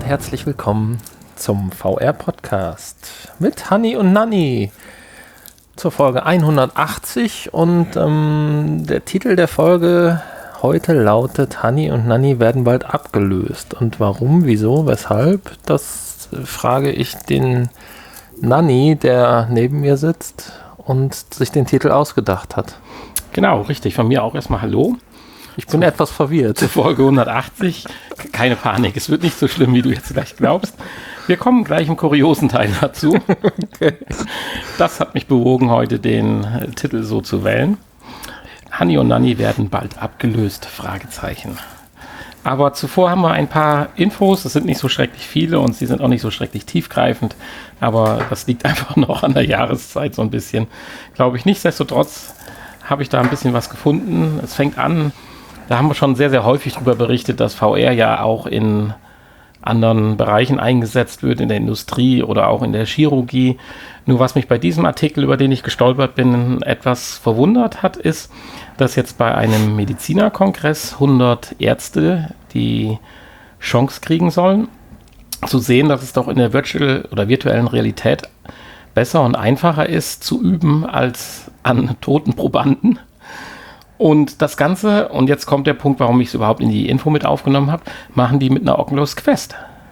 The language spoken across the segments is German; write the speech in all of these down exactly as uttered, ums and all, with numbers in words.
herzlich willkommen zum V R-Podcast mit Hanni und Nanni zur Folge hundertachtzig und ähm, der Titel der Folge heute lautet: Hanni und Nanni werden bald abgelöst. Und warum, wieso, weshalb, das frage ich den Nanni, der neben mir sitzt und sich den Titel ausgedacht hat. Genau, richtig. Von mir auch erstmal Hallo. Ich bin zu, etwas verwirrt. Zur Folge hundertachtzig. Keine Panik, es wird nicht so schlimm, wie du jetzt gleich glaubst. Wir kommen gleich im kuriosen Teil dazu. Okay. Das hat mich bewogen, heute den äh, Titel so zu wählen. Hanni und Nanni werden bald abgelöst, Fragezeichen. Aber zuvor haben wir ein paar Infos. Es sind nicht so schrecklich viele und sie sind auch nicht so schrecklich tiefgreifend. Aber das liegt einfach noch an der Jahreszeit so ein bisschen, glaube ich. Nichtsdestotrotz habe ich da ein bisschen was gefunden. Es fängt an, da haben wir schon sehr, sehr häufig darüber berichtet, dass V R ja auch in anderen Bereichen eingesetzt wird, in der Industrie oder auch in der Chirurgie. Nur was mich bei diesem Artikel, über den ich gestolpert bin, etwas verwundert hat, ist, dass jetzt bei einem Medizinerkongress hundert Ärzte die Chance kriegen sollen, zu sehen, dass es doch in der Virtual oder virtuellen Realität besser und einfacher ist zu üben als an toten Probanden. Und das Ganze, und jetzt kommt der Punkt, warum ich es überhaupt in die Info mit aufgenommen habe, machen die mit einer Oculus Quest.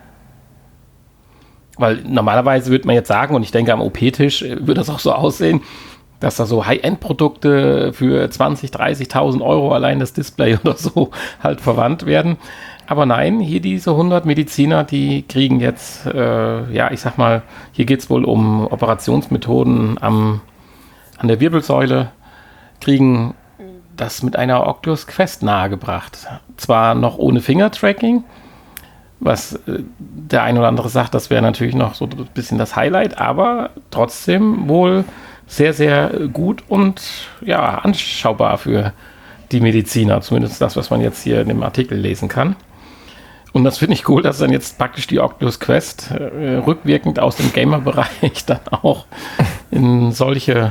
Weil normalerweise würde man jetzt sagen, und ich denke am O P-Tisch würde das auch so aussehen, dass da so High-End-Produkte für zwanzigtausend, dreißigtausend Euro allein das Display oder so halt verwandt werden. Aber nein, hier diese hundert Mediziner, die kriegen jetzt, äh, ja, ich sag mal, hier geht es wohl um Operationsmethoden am, an der Wirbelsäule, kriegen das mit einer Oculus Quest nahegebracht. Zwar noch ohne Finger-Tracking, was äh, der ein oder andere sagt, das wäre natürlich noch so ein bisschen das Highlight, aber trotzdem wohl sehr, sehr gut und ja, anschaubar für die Mediziner, zumindest das, was man jetzt hier in dem Artikel lesen kann. Und das finde ich cool, dass dann jetzt praktisch die Oculus Quest äh, rückwirkend aus dem Gamer-Bereich dann auch in solche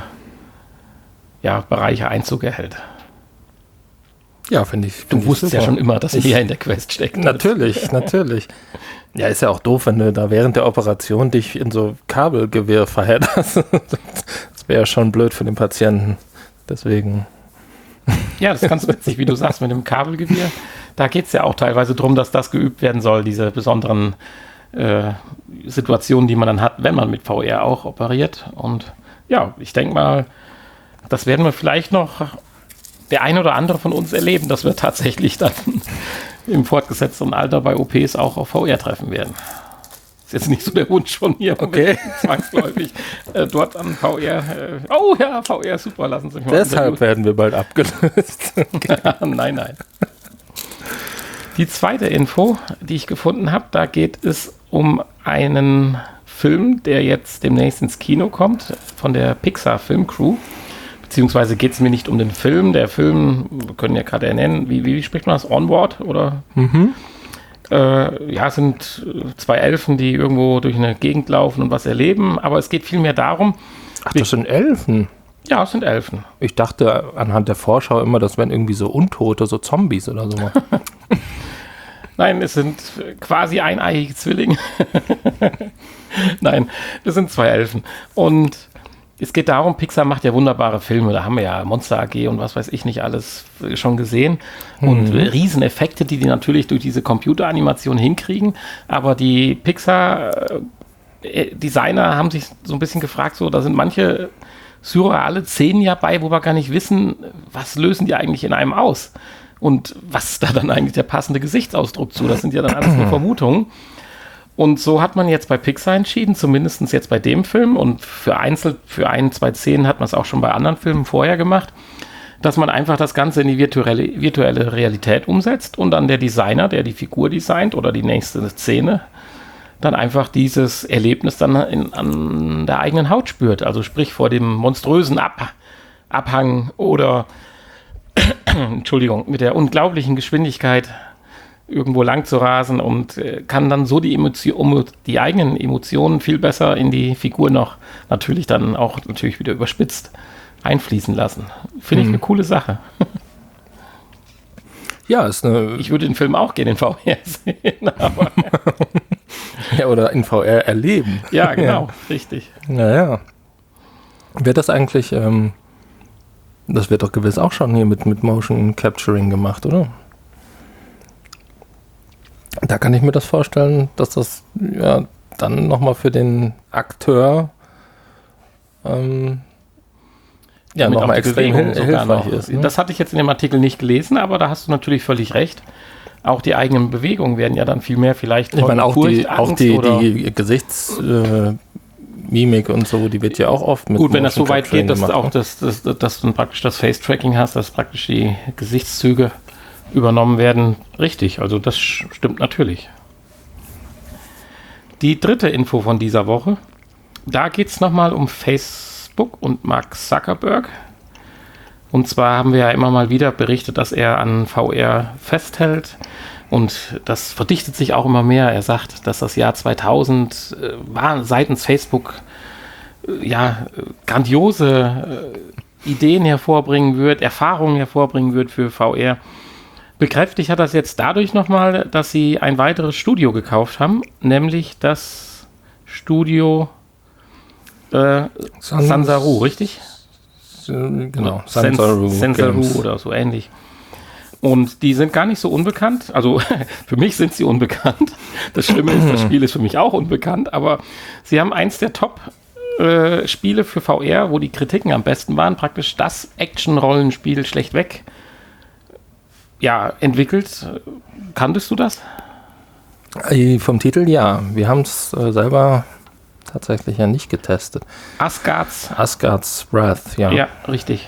ja, Bereiche Einzug erhält. Ja, finde ich. Find du ich wusstest super. Ja schon immer, dass ich mehr in der Quest steckt. Natürlich, natürlich. Ja, ist ja auch doof, wenn du da während der Operation dich in so Kabelgewirr verhedderst. Das wäre ja schon blöd für den Patienten. Deswegen. Ja, das ist ganz witzig, wie du sagst, mit dem Kabelgewirr. Da geht es ja auch teilweise darum, dass das geübt werden soll, diese besonderen äh, Situationen, die man dann hat, wenn man mit V R auch operiert. Und ja, ich denke mal, das werden wir vielleicht noch der ein oder andere von uns erleben, dass wir tatsächlich dann im fortgesetzten Alter bei O Ps auch auf V R treffen werden. Ist jetzt nicht so der Wunsch von mir, okay, zwangsläufig äh, dort an V R. Äh, oh ja, V R, super, lassen Sie mich mal. Deshalb werden wir bald abgelöst. Nein, nein. Die zweite Info, die ich gefunden habe, da geht es um einen Film, der jetzt demnächst ins Kino kommt, von der Pixar Filmcrew. Beziehungsweise geht es mir nicht um den Film. Der Film, wir können ja gerade ernennen, wie, wie spricht man das? Onward? Oder? Mhm. Äh, ja, es sind zwei Elfen, die irgendwo durch eine Gegend laufen und was erleben. Aber es geht vielmehr darum... Ach, das sind Elfen? Ja, es sind Elfen. Ich dachte anhand der Vorschau immer, das wären irgendwie so Untote, so Zombies oder so. Nein, es sind quasi eineiige Zwillinge. Nein, das sind zwei Elfen. Und... es geht darum, Pixar macht ja wunderbare Filme, da haben wir ja Monster A G und was weiß ich nicht alles schon gesehen und mhm. Rieseneffekte, die die natürlich durch diese Computeranimation hinkriegen, aber die Pixar-Designer haben sich so ein bisschen gefragt, so, da sind manche surreale Szenen ja bei, wo wir gar nicht wissen, was lösen die eigentlich in einem aus und was ist da dann eigentlich der passende Gesichtsausdruck zu, das sind ja dann alles nur Vermutungen. Und so hat man jetzt bei Pixar entschieden, zumindest jetzt bei dem Film und für einzeln, für ein, zwei Szenen hat man es auch schon bei anderen Filmen vorher gemacht, dass man einfach das Ganze in die virtuelle, virtuelle Realität umsetzt und dann der Designer, der die Figur designt oder die nächste Szene, dann einfach dieses Erlebnis dann in, an der eigenen Haut spürt. Also sprich vor dem monströsen Ab, Abhang oder Entschuldigung, mit der unglaublichen Geschwindigkeit irgendwo lang zu rasen und äh, kann dann so die, Emotion, die eigenen Emotionen viel besser in die Figur noch natürlich dann auch natürlich wieder überspitzt einfließen lassen. Finde ich mhm. eine coole Sache. Ja, ist eine... Ich würde den Film auch gerne in V R sehen, aber... Ja, oder in V R erleben. Ja, genau, ja. Richtig. Naja. Wird das eigentlich, ähm, das wird doch gewiss auch schon hier mit, mit Motion Capturing gemacht, oder? Da kann ich mir das vorstellen, dass das ja dann nochmal für den Akteur ähm, ja, nochmal extrem hil- hilfreich ist. Ne? Das hatte ich jetzt in dem Artikel nicht gelesen, aber da hast du natürlich völlig recht. Auch die eigenen Bewegungen werden ja dann viel mehr vielleicht... Ich meine, auch die, auch die, die Gesichtsmimik äh, und so, die wird ja auch oft mit... Gut, wenn das so weit geht, dass, gemacht, auch das, das, dass du praktisch das Face-Tracking hast, dass praktisch die Gesichtszüge übernommen werden. Richtig, also das stimmt natürlich. Die dritte Info von dieser Woche, da geht es nochmal um Facebook und Mark Zuckerberg. Und zwar haben wir ja immer mal wieder berichtet, dass er an V R festhält. Und das verdichtet sich auch immer mehr. Er sagt, dass das Jahr zweitausend äh, war seitens Facebook äh, ja, grandiose äh, Ideen hervorbringen wird, Erfahrungen hervorbringen wird für V R. Bekräftigt hat das jetzt dadurch nochmal, dass sie ein weiteres Studio gekauft haben, nämlich das Studio äh, Sans- Sansaru, richtig? Genau, Sansaru, Sansaru oder so ähnlich. Und die sind gar nicht so unbekannt. Also für mich sind sie unbekannt. Das Schlimme ist, das Spiel ist für mich auch unbekannt. Aber sie haben eins der Top-Spiele äh, für V R, wo die Kritiken am besten waren, praktisch das Action-Rollenspiel schlechtweg ja, entwickelt. Kanntest du das? Vom Titel ja. Wir haben es äh, selber tatsächlich ja nicht getestet. Asgard's. Asgard's Wrath, ja. Ja, richtig.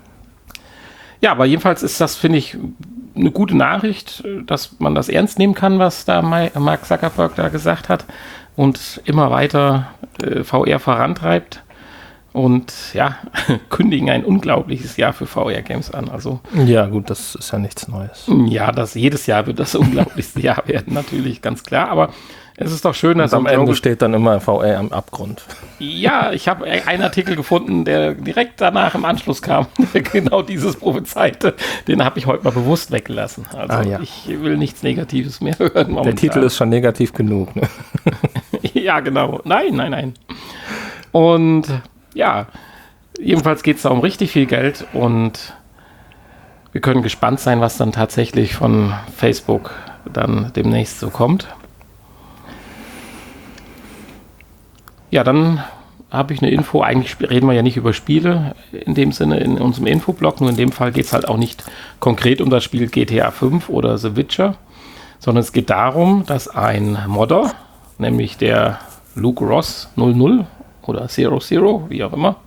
Ja, aber jedenfalls ist das, finde ich, eine gute Nachricht, dass man das ernst nehmen kann, was da Mark Zuckerberg da gesagt hat und immer weiter äh, V R vorantreibt. Und ja, kündigen ein unglaubliches Jahr für V R-Games an. Also, ja, gut, das ist ja nichts Neues. Ja, das, jedes Jahr wird das unglaublichste Jahr werden, natürlich, ganz klar. Aber es ist doch schön, dass am Ende steht dann immer V R am Abgrund. Ja, ich habe einen Artikel gefunden, der direkt danach im Anschluss kam, der genau dieses prophezeite. Den habe ich heute mal bewusst weggelassen. Also ah, ja. Ich will nichts Negatives mehr hören. Momentan. Der Titel ist schon negativ genug. Ne? Ja, genau. Nein, nein, nein. Und ja, jedenfalls geht es da um richtig viel Geld und wir können gespannt sein, was dann tatsächlich von Facebook dann demnächst so kommt. Ja, dann habe ich eine Info. Eigentlich reden wir ja nicht über Spiele in dem Sinne in unserem Infoblog, nur in dem Fall geht es halt auch nicht konkret um das Spiel G T A fünf oder The Witcher, sondern es geht darum, dass ein Modder, nämlich der Luke Ross null null oder Zero Zero, wie auch immer,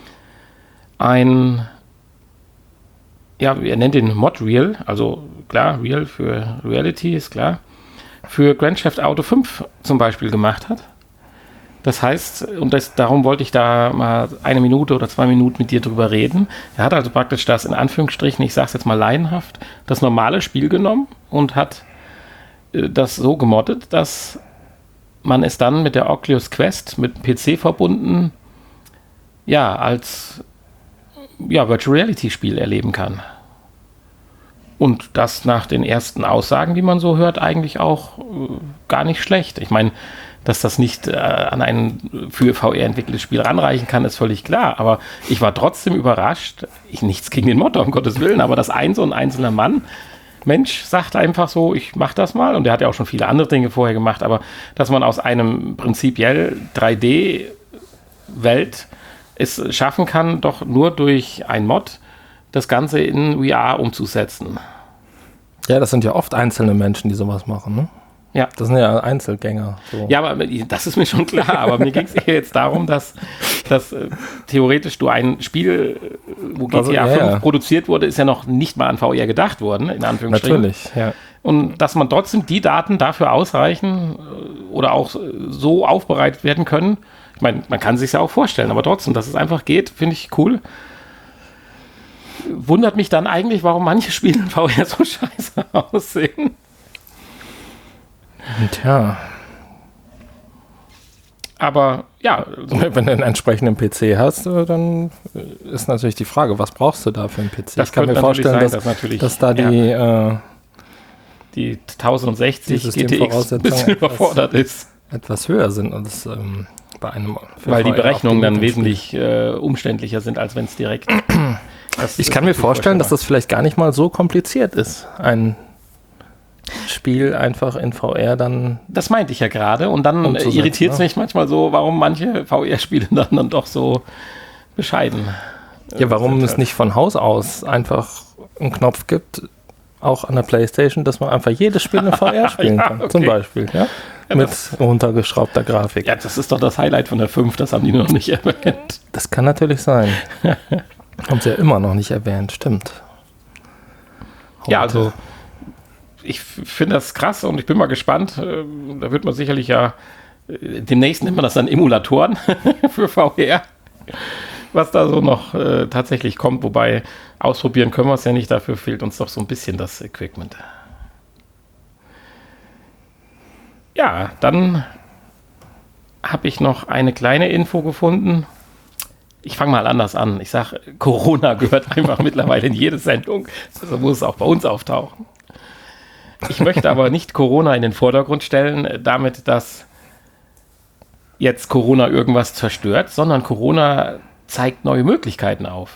ein, ja, er nennt den Mod Real, also klar, Real für Reality ist klar, für Grand Theft Auto fünf zum Beispiel gemacht hat. Das heißt, und das, darum wollte ich da mal eine Minute oder zwei Minuten mit dir drüber reden. Er hat also praktisch das in Anführungsstrichen, ich sage es jetzt mal laienhaft, das normale Spiel genommen und hat äh, das so gemoddet, dass man es dann mit der Oculus Quest mit P C verbunden, ja, als ja, Virtual Reality Spiel erleben kann. Und das nach den ersten Aussagen, die man so hört, eigentlich auch äh, gar nicht schlecht. Ich meine, dass das nicht äh, an ein für V R entwickeltes Spiel ranreichen kann, ist völlig klar. Aber ich war trotzdem überrascht. Ich nichts gegen den Modder, um Gottes Willen, aber dass ein so ein einzelner Mann, Mensch, sagt einfach so, ich mach das mal. Und der hat ja auch schon viele andere Dinge vorher gemacht. Aber dass man aus einem prinzipiell drei D-Welt es schaffen kann, doch nur durch ein Mod das Ganze in V R umzusetzen. Ja, das sind ja oft einzelne Menschen, die sowas machen, ne? Ja. Das sind ja Einzelgänger. So. Ja, aber das ist mir schon klar. Aber mir ging es eher jetzt darum, dass, dass äh, theoretisch du ein Spiel, wo G T A also, ja, fünf ja. produziert wurde, ist ja noch nicht mal an V R gedacht worden, in Anführungsstrichen. Natürlich, ja. Und dass man trotzdem die Daten dafür ausreichen oder auch so aufbereitet werden können. Ich meine, man kann sich ja auch vorstellen, aber trotzdem, dass es einfach geht, finde ich cool. Wundert mich dann eigentlich, warum manche Spiele in V R so scheiße aussehen. Tja. Aber ja. Wenn du einen entsprechenden P C hast, dann ist natürlich die Frage, was brauchst du da für einen P C? Das ich kann mir vorstellen, sein, dass, dass, natürlich, dass da die, ja, äh, die tausendsechzig die G T X ein bisschen überfordert ist. etwas höher sind als ähm, bei einem. Weil die Berechnungen dann wesentlich äh, umständlicher sind, als wenn es direkt. Ich kann mir vorstellen, dass das vielleicht gar nicht mal so kompliziert ist, ein Spiel einfach in V R dann. Das meinte ich ja gerade. Und dann irritiert es mich manchmal so, warum manche V R-Spiele dann, dann doch so bescheiden. Ja, warum es nicht von Haus aus einfach einen Knopf gibt, auch an der PlayStation, dass man einfach jedes Spiel in V R spielen ja, kann. Okay. Zum Beispiel, ja. ja Mit runtergeschraubter Grafik. Ja, das ist doch das Highlight von der fünf, das haben die noch nicht erwähnt. Das kann natürlich sein. Haben sie ja immer noch nicht erwähnt, stimmt. Heute. Ja, also ich finde das krass und ich bin mal gespannt. Da wird man sicherlich ja, demnächst nennt man das dann Emulatoren für V R, was da so noch äh, tatsächlich kommt. Wobei ausprobieren können wir es ja nicht, dafür fehlt uns doch so ein bisschen das Equipment. Ja, dann habe ich noch eine kleine Info gefunden. Ich fange mal anders an. Ich sage, Corona gehört einfach mittlerweile in jede Sendung. Also muss es auch bei uns auftauchen. Ich möchte aber nicht Corona in den Vordergrund stellen, damit, dass jetzt Corona irgendwas zerstört, sondern Corona zeigt neue Möglichkeiten auf.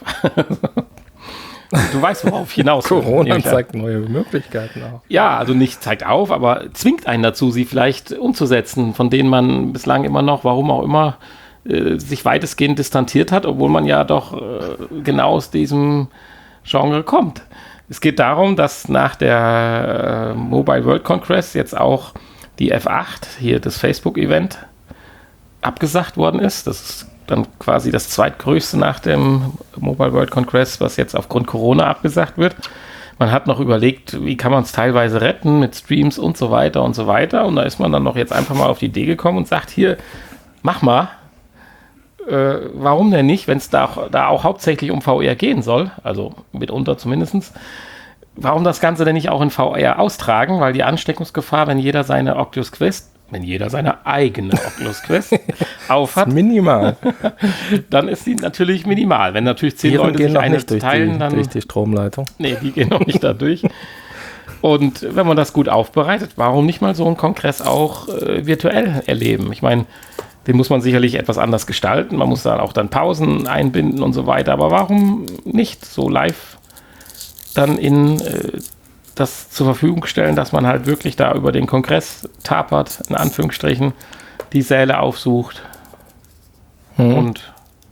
Du weißt, worauf ich hinaus will. Corona zeigt neue Möglichkeiten auf. Ja, also nicht zeigt auf, aber zwingt einen dazu, sie vielleicht umzusetzen, von denen man bislang immer noch, warum auch immer, äh, sich weitestgehend distanziert hat, obwohl man ja doch äh, genau aus diesem Genre kommt. Es geht darum, dass nach der äh, Mobile World Congress jetzt auch die F acht, hier das Facebook-Event, abgesagt worden ist. Das ist dann quasi das zweitgrößte nach dem Mobile World Congress, was jetzt aufgrund Corona abgesagt wird. Man hat noch überlegt, wie kann man es teilweise retten mit Streams und so weiter und so weiter. Und da ist man dann noch jetzt einfach mal auf die Idee gekommen und sagt, hier, mach mal. Äh, warum denn nicht, wenn es da, auch, da auch hauptsächlich um V R gehen soll, also mitunter zumindest, warum das Ganze denn nicht auch in V R austragen? Weil die Ansteckungsgefahr, wenn jeder seine Oculus Quest Wenn jeder seine eigene Oculus Quest aufhat, minimal. Dann ist sie natürlich minimal. Wenn natürlich zehn Viren Leute gehen sich noch eine nicht durch teilen, die, dann... durch die Stromleitung. Nee, die gehen noch nicht da durch. Und wenn man das gut aufbereitet, warum nicht mal so einen Kongress auch äh, virtuell erleben? Ich meine, den muss man sicherlich etwas anders gestalten. Man muss dann auch dann Pausen einbinden und so weiter. Aber warum nicht so live dann in... Äh, das zur Verfügung stellen, dass man halt wirklich da über den Kongress tapert, in Anführungsstrichen, die Säle aufsucht hm. und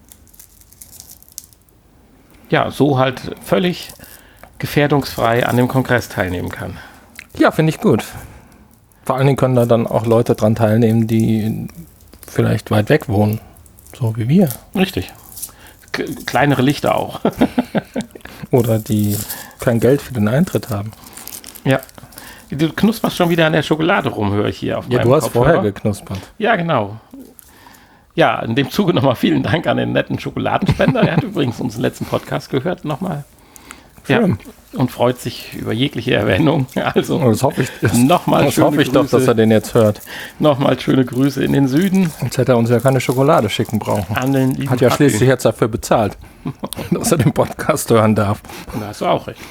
ja, so halt völlig gefährdungsfrei an dem Kongress teilnehmen kann. Ja, finde ich gut. Vor allen Dingen können da dann auch Leute dran teilnehmen, die vielleicht weit weg wohnen, so wie wir. Richtig. K- kleinere Lichter auch. Oder die kein Geld für den Eintritt haben. Ja. Du knusperst schon wieder an der Schokolade rum, höre ich hier auf ja, meinem du hast Kopfhörer. vorher geknuspert. Ja, genau. Ja, in dem Zuge nochmal vielen Dank an den netten Schokoladenspender. Er hat übrigens unseren letzten Podcast gehört, nochmal. Ja, und freut sich über jegliche Erwähnung. Also, oh, das hoffe ich, das, nochmal das hoffe ich Grüße, doch, dass er den jetzt hört. Nochmal schöne Grüße in den Süden. Sonst hätte er uns ja keine Schokolade schicken brauchen. An den lieben Hat ja Papi. schließlich jetzt dafür bezahlt, dass er den Podcast hören darf. Da hast du auch recht.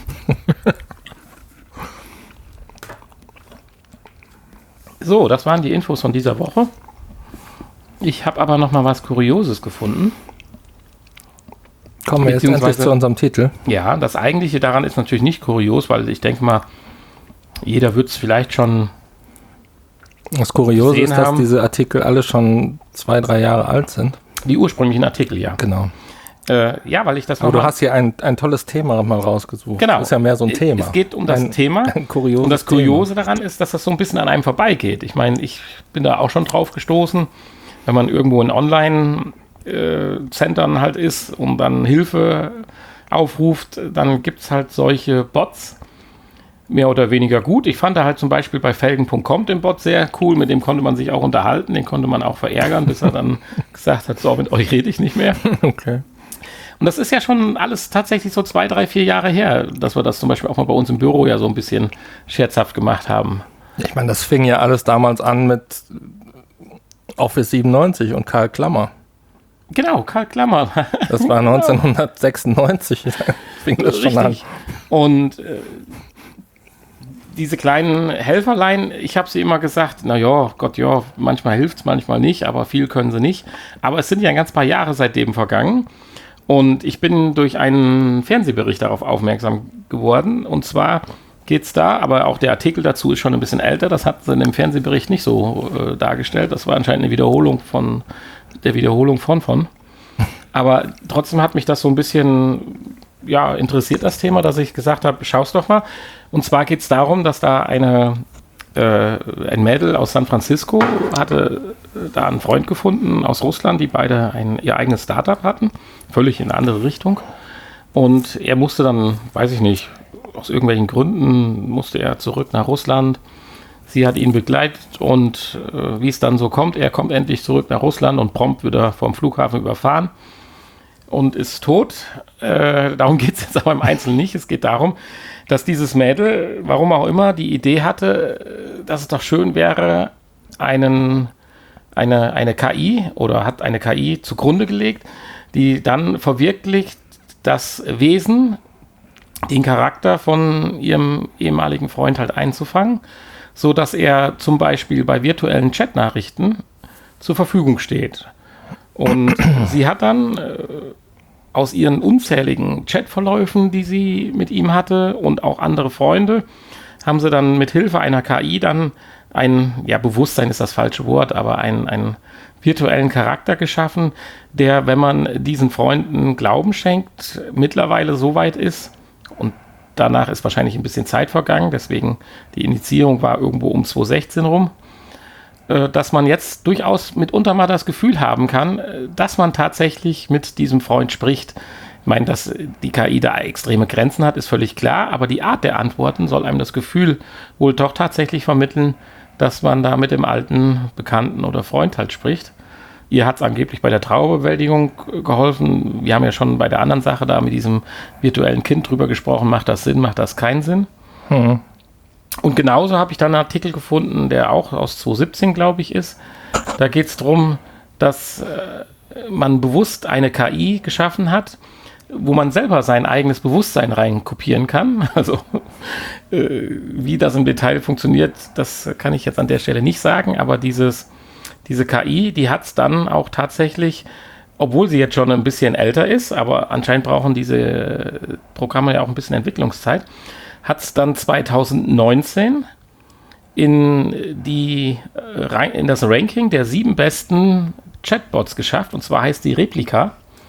So, das waren die Infos von dieser Woche. Ich habe aber noch mal was Kurioses gefunden. Kommen wir jetzt endlich zu unserem Titel. Ja, das Eigentliche daran ist natürlich nicht kurios, weil ich denke mal, jeder wird es vielleicht schon Das Kuriose ist, dass haben. diese Artikel alle schon zwei, drei Jahre alt sind. Die ursprünglichen Artikel, ja. Genau. Äh, ja, weil ich das Aber du hast hier ein, ein tolles Thema mal rausgesucht. Genau. Das ist ja mehr so ein Thema. Es geht um das ein, Thema. Ein kurioses und das Kuriose Thema. daran ist, dass das so ein bisschen an einem vorbeigeht. Ich meine, ich bin da auch schon drauf gestoßen, wenn man irgendwo in Online-Centern halt ist und dann Hilfe aufruft, dann gibt es halt solche Bots, mehr oder weniger gut. Ich fand da halt zum Beispiel bei Felgen Punkt com den Bot sehr cool, mit dem konnte man sich auch unterhalten, den konnte man auch verärgern, bis er dann gesagt hat, so, mit euch rede ich nicht mehr. Okay. Und das ist ja schon alles tatsächlich so zwei, drei, vier Jahre her, dass wir das zum Beispiel auch mal bei uns im Büro ja so ein bisschen scherzhaft gemacht haben. Ich meine, das fing ja alles damals an mit Office siebenundneunzig und Karl Klammer. Genau, Karl Klammer. Das war neunzehnhundertsechsundneunzig. Fing das schon an. Und äh, diese kleinen Helferlein, ich habe sie immer gesagt, na ja, Gott, ja, manchmal hilft's, manchmal nicht, aber viel können sie nicht. Aber es sind ja ein ganz paar Jahre seitdem vergangen. Und ich bin durch einen Fernsehbericht darauf aufmerksam geworden. Und zwar geht's da, aber auch der Artikel dazu ist schon ein bisschen älter. Das hat sie in dem Fernsehbericht nicht so äh, dargestellt. Das war anscheinend eine Wiederholung von der Wiederholung von von. Aber trotzdem hat mich das so ein bisschen ja, interessiert, das Thema, dass ich gesagt habe, schau's doch mal. Und zwar geht's darum, dass da eine äh, ein Mädel aus San Francisco hatte da einen Freund gefunden aus Russland, die beide ein, ihr eigenes Startup hatten, völlig in eine andere Richtung. Und er musste dann, weiß ich nicht, aus irgendwelchen Gründen musste er zurück nach Russland. Sie hat ihn begleitet und äh, wie es dann so kommt, er kommt endlich zurück nach Russland und prompt wieder vom Flughafen überfahren und ist tot. Äh, darum geht es jetzt aber im Einzelnen nicht. Es geht darum, dass dieses Mädel, warum auch immer, die Idee hatte, dass es doch schön wäre, einen, eine, eine K I oder hat eine K I zugrunde gelegt, die dann verwirklicht das Wesen, den Charakter von ihrem ehemaligen Freund halt einzufangen, so dass er zum Beispiel bei virtuellen Chatnachrichten zur Verfügung steht. Und sie hat dann äh, aus ihren unzähligen Chatverläufen, die sie mit ihm hatte und auch andere Freunde, haben sie dann mit Hilfe einer K I dann ein, ja, Bewusstsein ist das falsche Wort, aber ein, einen virtuellen Charakter geschaffen, der, wenn man diesen Freunden Glauben schenkt, mittlerweile so weit ist, und danach ist wahrscheinlich ein bisschen Zeit vergangen, deswegen die Initiierung war irgendwo um zwanzig sechzehn rum, äh, dass man jetzt durchaus mitunter mal das Gefühl haben kann, äh, dass man tatsächlich mit diesem Freund spricht. Ich meine, dass die K I da extreme Grenzen hat, ist völlig klar, aber die Art der Antworten soll einem das Gefühl wohl doch tatsächlich vermitteln, dass man da mit dem alten Bekannten oder Freund halt spricht. Ihr hat es angeblich bei der Trauerbewältigung geholfen. Wir haben ja schon bei der anderen Sache da mit diesem virtuellen Kind drüber gesprochen. Macht das Sinn, macht das keinen Sinn? Hm. Und genauso habe ich dann einen Artikel gefunden, der auch aus zwanzig siebzehn, glaube ich, ist. Da geht es darum, dass äh, man bewusst eine K I geschaffen hat, wo man selber sein eigenes Bewusstsein rein kopieren kann. Also äh, wie das im Detail funktioniert, das kann ich jetzt an der Stelle nicht sagen, aber dieses Diese K I, die hat es dann auch tatsächlich, obwohl sie jetzt schon ein bisschen älter ist, aber anscheinend brauchen diese Programme ja auch ein bisschen Entwicklungszeit, hat es dann zwanzig neunzehn in, die, in das Ranking der sieben besten Chatbots geschafft, und zwar heißt die Replika.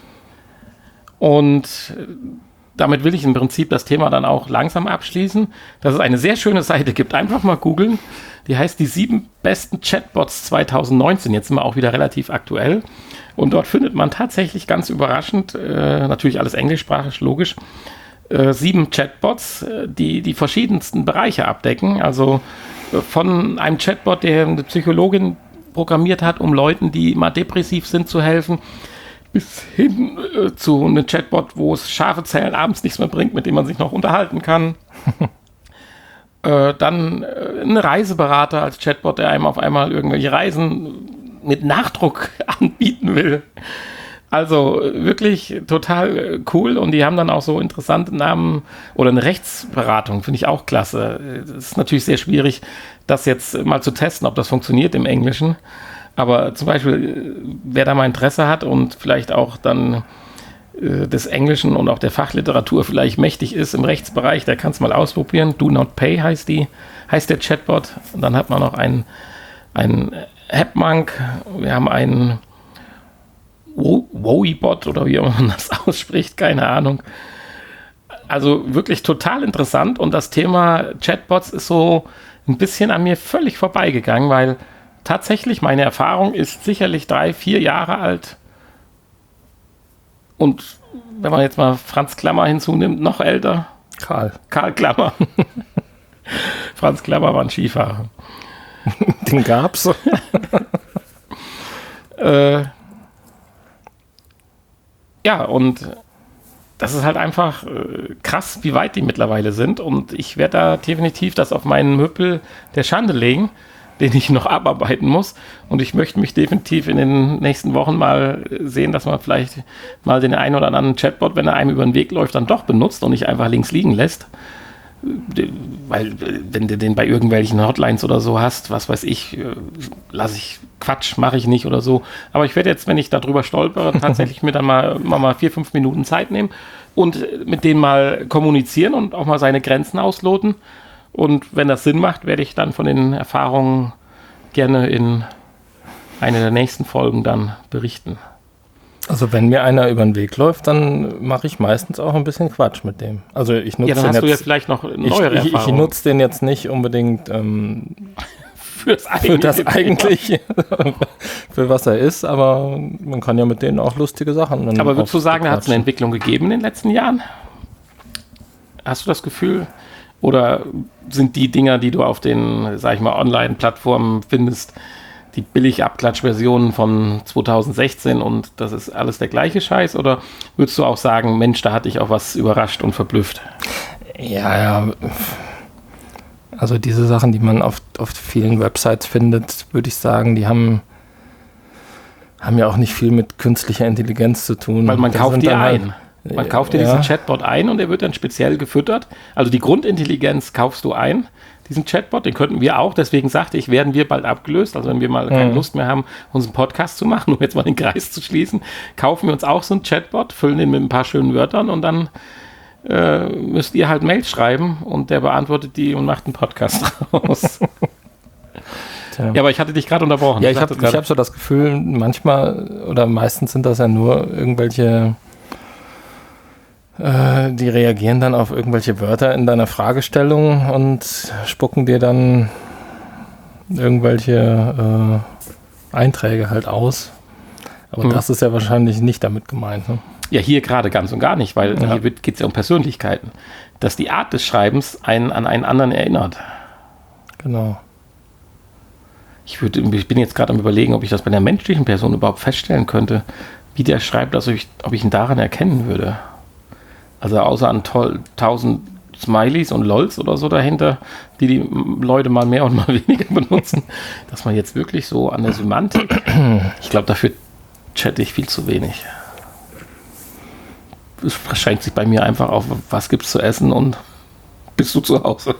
Und damit will ich im Prinzip das Thema dann auch langsam abschließen, dass es eine sehr schöne Seite gibt. Einfach mal googeln. Die heißt die sieben besten Chatbots zwanzig neunzehn. Jetzt sind wir auch wieder relativ aktuell. Und dort findet man tatsächlich ganz überraschend, äh, natürlich alles englischsprachig, logisch, äh, sieben Chatbots, äh, die die verschiedensten Bereiche abdecken. Also äh, von einem Chatbot, der eine Psychologin programmiert hat, um Leuten, die mal depressiv sind, zu helfen, bis hin äh, zu einem Chatbot, wo es scharfe Zellen abends nichts mehr bringt, mit dem man sich noch unterhalten kann. äh, dann äh, ein Reiseberater als Chatbot, der einem auf einmal irgendwelche Reisen mit Nachdruck anbieten will. Also äh, wirklich total äh, cool, und die haben dann auch so interessante Namen, oder eine Rechtsberatung, finde ich auch klasse. Es ist natürlich sehr schwierig, das jetzt mal zu testen, ob das funktioniert im Englischen. Aber zum Beispiel, wer da mal Interesse hat und vielleicht auch dann äh, des Englischen und auch der Fachliteratur vielleicht mächtig ist im Rechtsbereich, der kann es mal ausprobieren. Do Not Pay heißt die, heißt der Chatbot. Und dann hat man noch einen, einen Hapmonk, wir haben einen Woebot oder wie man das ausspricht, keine Ahnung. Also wirklich total interessant, und das Thema Chatbots ist so ein bisschen an mir völlig vorbeigegangen, weil tatsächlich, meine Erfahrung ist sicherlich drei, vier Jahre alt. Und wenn man jetzt mal Franz Klammer hinzunimmt, noch älter. Karl. Karl Klammer. Franz Klammer war ein Skifahrer. Den gab's. äh, ja, und das ist halt einfach äh, krass, wie weit die mittlerweile sind. Und ich werde da definitiv das auf meinen Möbel der Schande legen, den ich noch abarbeiten muss. Und ich möchte mich definitiv in den nächsten Wochen mal sehen, dass man vielleicht mal den einen oder anderen Chatbot, wenn er einem über den Weg läuft, dann doch benutzt und nicht einfach links liegen lässt. weil wenn du den bei irgendwelchen Hotlines oder so hast, was weiß ich, lasse ich Quatsch, mache ich nicht oder so. Aber ich werde jetzt, wenn ich darüber stolpere, tatsächlich mir dann mal, mal, mal vier, fünf Minuten Zeit nehmen und mit denen mal kommunizieren und auch mal seine Grenzen ausloten. Und wenn das Sinn macht, werde ich dann von den Erfahrungen gerne in einer der nächsten Folgen dann berichten. Also wenn mir einer über den Weg läuft, dann mache ich meistens auch ein bisschen Quatsch mit dem. Also ich nutze ja, dann den hast jetzt, du ja vielleicht noch neuere ich, ich, Erfahrungen. ich nutze den jetzt nicht unbedingt ähm, für das, für das Eigentliche, für was er ist, aber man kann ja mit denen auch lustige Sachen. dann Aber würdest du sagen, da hat es eine quatschen. Entwicklung gegeben in den letzten Jahren? Hast du das Gefühl? Oder sind die Dinger, die du auf den, sag ich mal, Online-Plattformen findest, die Billig-Abklatsch-Versionen von zwanzig sechzehn und das ist alles der gleiche Scheiß? Oder würdest du auch sagen, Mensch, da hatte ich auch was überrascht und verblüfft? Ja, ja. Also diese Sachen, die man auf, auf vielen Websites findet, würde ich sagen, die haben, haben ja auch nicht viel mit künstlicher Intelligenz zu tun. Weil man Das kauft sind die dann ein. halt- Man kauft dir Ja. diesen Chatbot ein und der wird dann speziell gefüttert. Also die Grundintelligenz kaufst du ein, diesen Chatbot, den könnten wir auch. Deswegen sagte ich, werden wir bald abgelöst. Also wenn wir mal keine Mhm. Lust mehr haben, unseren Podcast zu machen, um jetzt mal den Kreis zu schließen, kaufen wir uns auch so einen Chatbot, füllen den mit ein paar schönen Wörtern und dann äh, müsst ihr halt Mails schreiben und der beantwortet die und macht einen Podcast raus. Tja. Ja, aber ich hatte dich gerade unterbrochen. Ja, Du ich habe sagtest gerade- hab so das Gefühl, manchmal oder meistens sind das ja nur irgendwelche, äh, die reagieren dann auf irgendwelche Wörter in deiner Fragestellung und spucken dir dann irgendwelche äh, Einträge halt aus. Aber Mhm. das ist ja wahrscheinlich nicht damit gemeint. Ne? Ja, hier gerade ganz und gar nicht, weil Ja. hier geht es ja um Persönlichkeiten. Dass die Art des Schreibens einen an einen anderen erinnert. Genau. Ich, würde, ich bin jetzt gerade am Überlegen, ob ich das bei einer menschlichen Person überhaupt feststellen könnte, wie der schreibt, also ich, ob ich ihn daran erkennen würde. Also außer an toll, tausend Smileys und Lols oder so dahinter, die die Leute mal mehr und mal weniger benutzen, dass man jetzt wirklich so an der Semantik, ich glaube, dafür chatte ich viel zu wenig. Es beschränkt sich bei mir einfach auf, was gibt's zu essen und bist du zu Hause?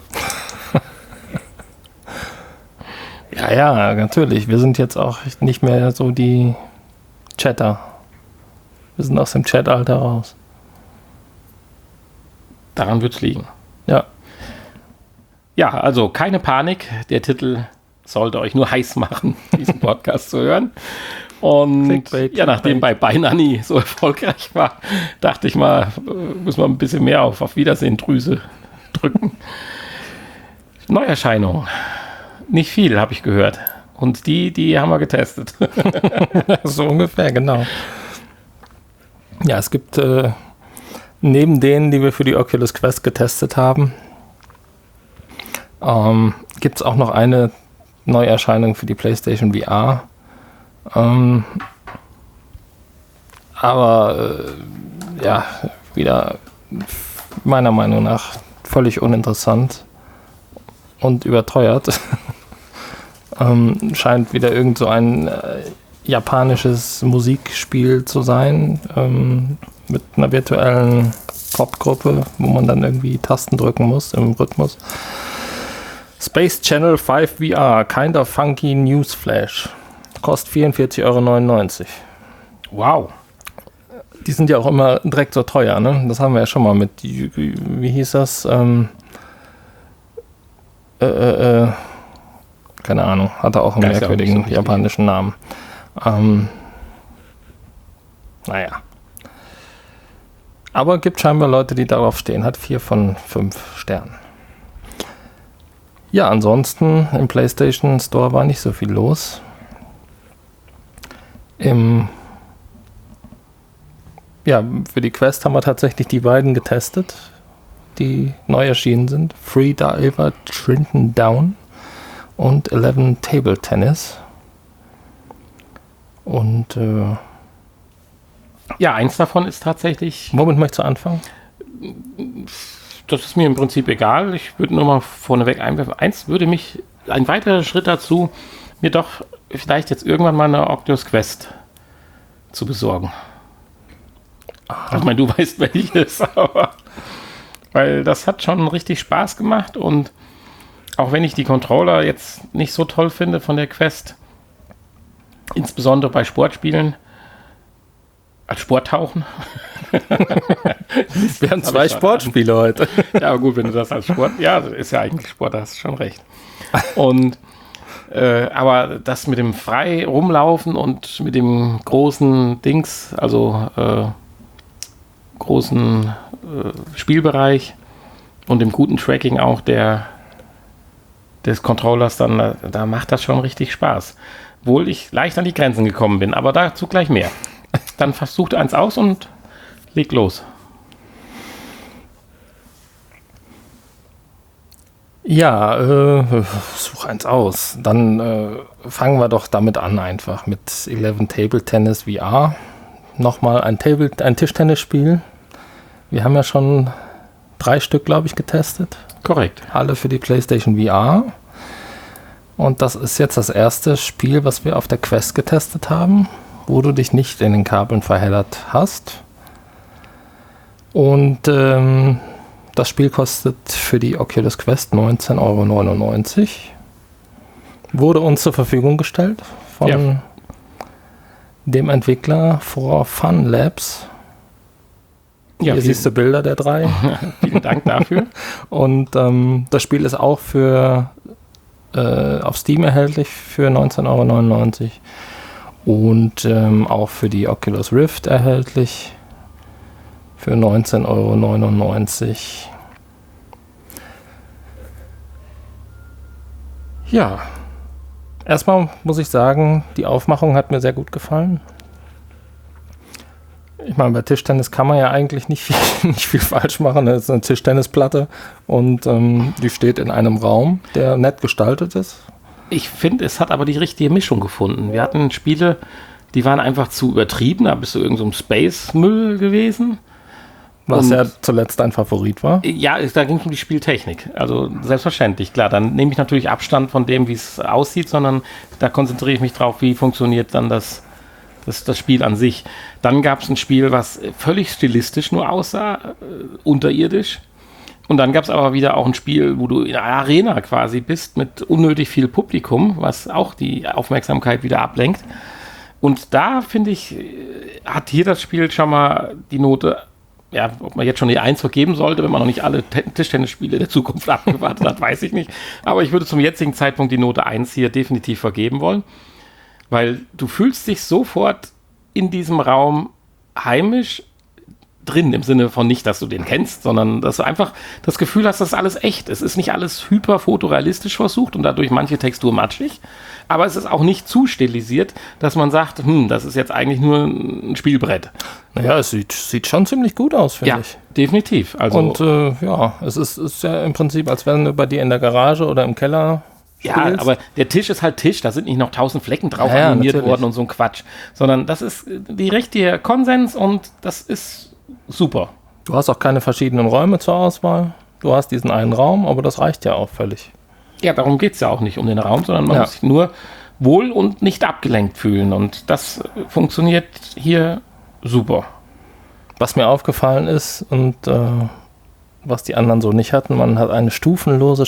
Ja, ja, natürlich. Wir sind jetzt auch nicht mehr so die Chatter. Wir sind aus dem Chatalter raus. Daran wird's liegen. Ja. Ja, also keine Panik. Der Titel sollte euch nur heiß machen, diesen Podcast zu hören. Und Clickbait, ja, nachdem Clickbait. bei Beinani so erfolgreich war, dachte ich mal, äh, müssen wir ein bisschen mehr auf, auf Wiedersehen-Drüse drücken. Neuerscheinungen. Nicht viel, habe ich gehört. Und die, die haben wir getestet. So ungefähr, genau. Ja, es gibt äh, neben denen, die wir für die Oculus Quest getestet haben, ähm, gibt es auch noch eine Neuerscheinung für die PlayStation V R. Ähm, aber äh, ja, wieder meiner Meinung nach völlig uninteressant und überteuert. ähm, scheint wieder irgend so ein äh, japanisches Musikspiel zu sein, ähm, mit einer virtuellen Popgruppe, wo man dann irgendwie Tasten drücken muss im Rhythmus. Space Channel fünf V R, kind of funky Newsflash. Kostet vierundvierzig Euro neunundneunzig. Wow. Die sind ja auch immer direkt so teuer, ne? Das haben wir ja schon mal mit, wie, wie hieß das? Ähm, äh, äh, äh, keine Ahnung, hatte auch einen Ja, ist ja auch nicht merkwürdigen so wichtig. japanischen Namen. Ähm, naja. Aber gibt scheinbar Leute, die darauf stehen. Hat vier von fünf Sternen. Ja, ansonsten im PlayStation Store war nicht so viel los. Im ja, für die Quest haben wir tatsächlich die beiden getestet, die neu erschienen sind. Free Diver Trenton Down und Eleven Table Tennis. Und äh, Ja, eins davon ist tatsächlich, womit möchtest du anfangen? das ist mir im Prinzip egal. Ich würde nur mal vorneweg einwerfen. Eins würde mich, ein weiterer Schritt dazu, mir doch vielleicht jetzt irgendwann mal eine Oculus Quest zu besorgen. Also, ich meine, du weißt welches, aber weil das hat schon richtig Spaß gemacht und auch wenn ich die Controller jetzt nicht so toll finde von der Quest, insbesondere bei Sportspielen, als Sporttauchen. Wir haben zwei Sportspiele an. heute. Ja, aber gut, wenn du das als Sport, ja, das ist ja eigentlich Sport, da hast du schon recht. Und äh, aber das mit dem frei rumlaufen und mit dem großen Dings, also äh, großen äh, Spielbereich und dem guten Tracking auch der des Controllers, dann äh, da macht das schon richtig Spaß. Obwohl ich leicht an die Grenzen gekommen bin, aber dazu gleich mehr. Dann versucht eins aus und leg los. Ja, äh, such eins aus. Dann äh, fangen wir doch damit an einfach mit elf Table Tennis V R. Nochmal ein, Table, ein Tischtennisspiel. Wir haben ja schon drei Stück, glaube ich, getestet. Korrekt. Alle für die PlayStation V R. Und das ist jetzt das erste Spiel, was wir auf der Quest getestet haben, wo du dich nicht in den Kabeln verheddert hast. Und ähm, das Spiel kostet für die Oculus Quest neunzehn Euro neunundneunzig. Wurde uns zur Verfügung gestellt von ja. dem Entwickler For Fun Labs. Ja, hier siehst du Bilder der drei. Vielen Dank dafür. Und ähm, das Spiel ist auch für äh, auf Steam erhältlich für neunzehn Euro neunundneunzig. Und ähm, auch für die Oculus Rift erhältlich für neunzehn Euro neunundneunzig. Ja, erstmal muss ich sagen, die Aufmachung hat mir sehr gut gefallen. Ich meine, bei Tischtennis kann man ja eigentlich nicht viel, nicht viel falsch machen. Das ist eine Tischtennisplatte und ähm, die steht in einem Raum, der nett gestaltet ist. Ich finde, es hat aber die richtige Mischung gefunden. Wir hatten Spiele, die waren einfach zu übertrieben, da bist du irgend so ein Space-Müll gewesen. Was und, ja zuletzt dein Favorit war. Ja, da ging es um die Spieltechnik. Also selbstverständlich, klar. Dann nehme ich natürlich Abstand von dem, wie es aussieht, sondern da konzentriere ich mich drauf, wie funktioniert dann das, das, das Spiel an sich. Dann gab es ein Spiel, was völlig stilistisch nur aussah, äh, unterirdisch. Und dann gab es aber wieder auch ein Spiel, wo du in einer Arena quasi bist, mit unnötig viel Publikum, was auch die Aufmerksamkeit wieder ablenkt. Und da, finde ich, hat hier das Spiel schon mal die Note, ja, ob man jetzt schon die eins vergeben sollte, wenn man noch nicht alle Tischtennisspiele der Zukunft abgewartet hat, weiß ich nicht. Aber ich würde zum jetzigen Zeitpunkt die Note eins hier definitiv vergeben wollen, weil du fühlst dich sofort in diesem Raum heimisch drin, im Sinne von nicht, dass du den kennst, sondern dass du einfach das Gefühl hast, das ist alles echt. Es ist nicht alles hyper fotorealistisch versucht und dadurch manche Textur matschig, aber es ist auch nicht zu stilisiert, dass man sagt, hm, das ist jetzt eigentlich nur ein Spielbrett. Naja, es sieht, sieht schon ziemlich gut aus, finde ja, ich. Definitiv. Also, und äh, ja, es ist, ist ja im Prinzip, als wenn du bei dir in der Garage oder im Keller spielst. Ja, aber der Tisch ist halt Tisch, da sind nicht noch tausend Flecken drauf ja, animiert natürlich. worden und so ein Quatsch, sondern das ist die richtige Konsens und das ist super. Du hast auch keine verschiedenen Räume zur Auswahl. Du hast diesen einen Raum, aber das reicht ja auch völlig. Ja, darum geht es ja auch nicht um den Raum, sondern man ja. muss sich nur wohl und nicht abgelenkt fühlen. Und das funktioniert hier super. Was mir aufgefallen ist und äh, was die anderen so nicht hatten, man hat eine stufenlose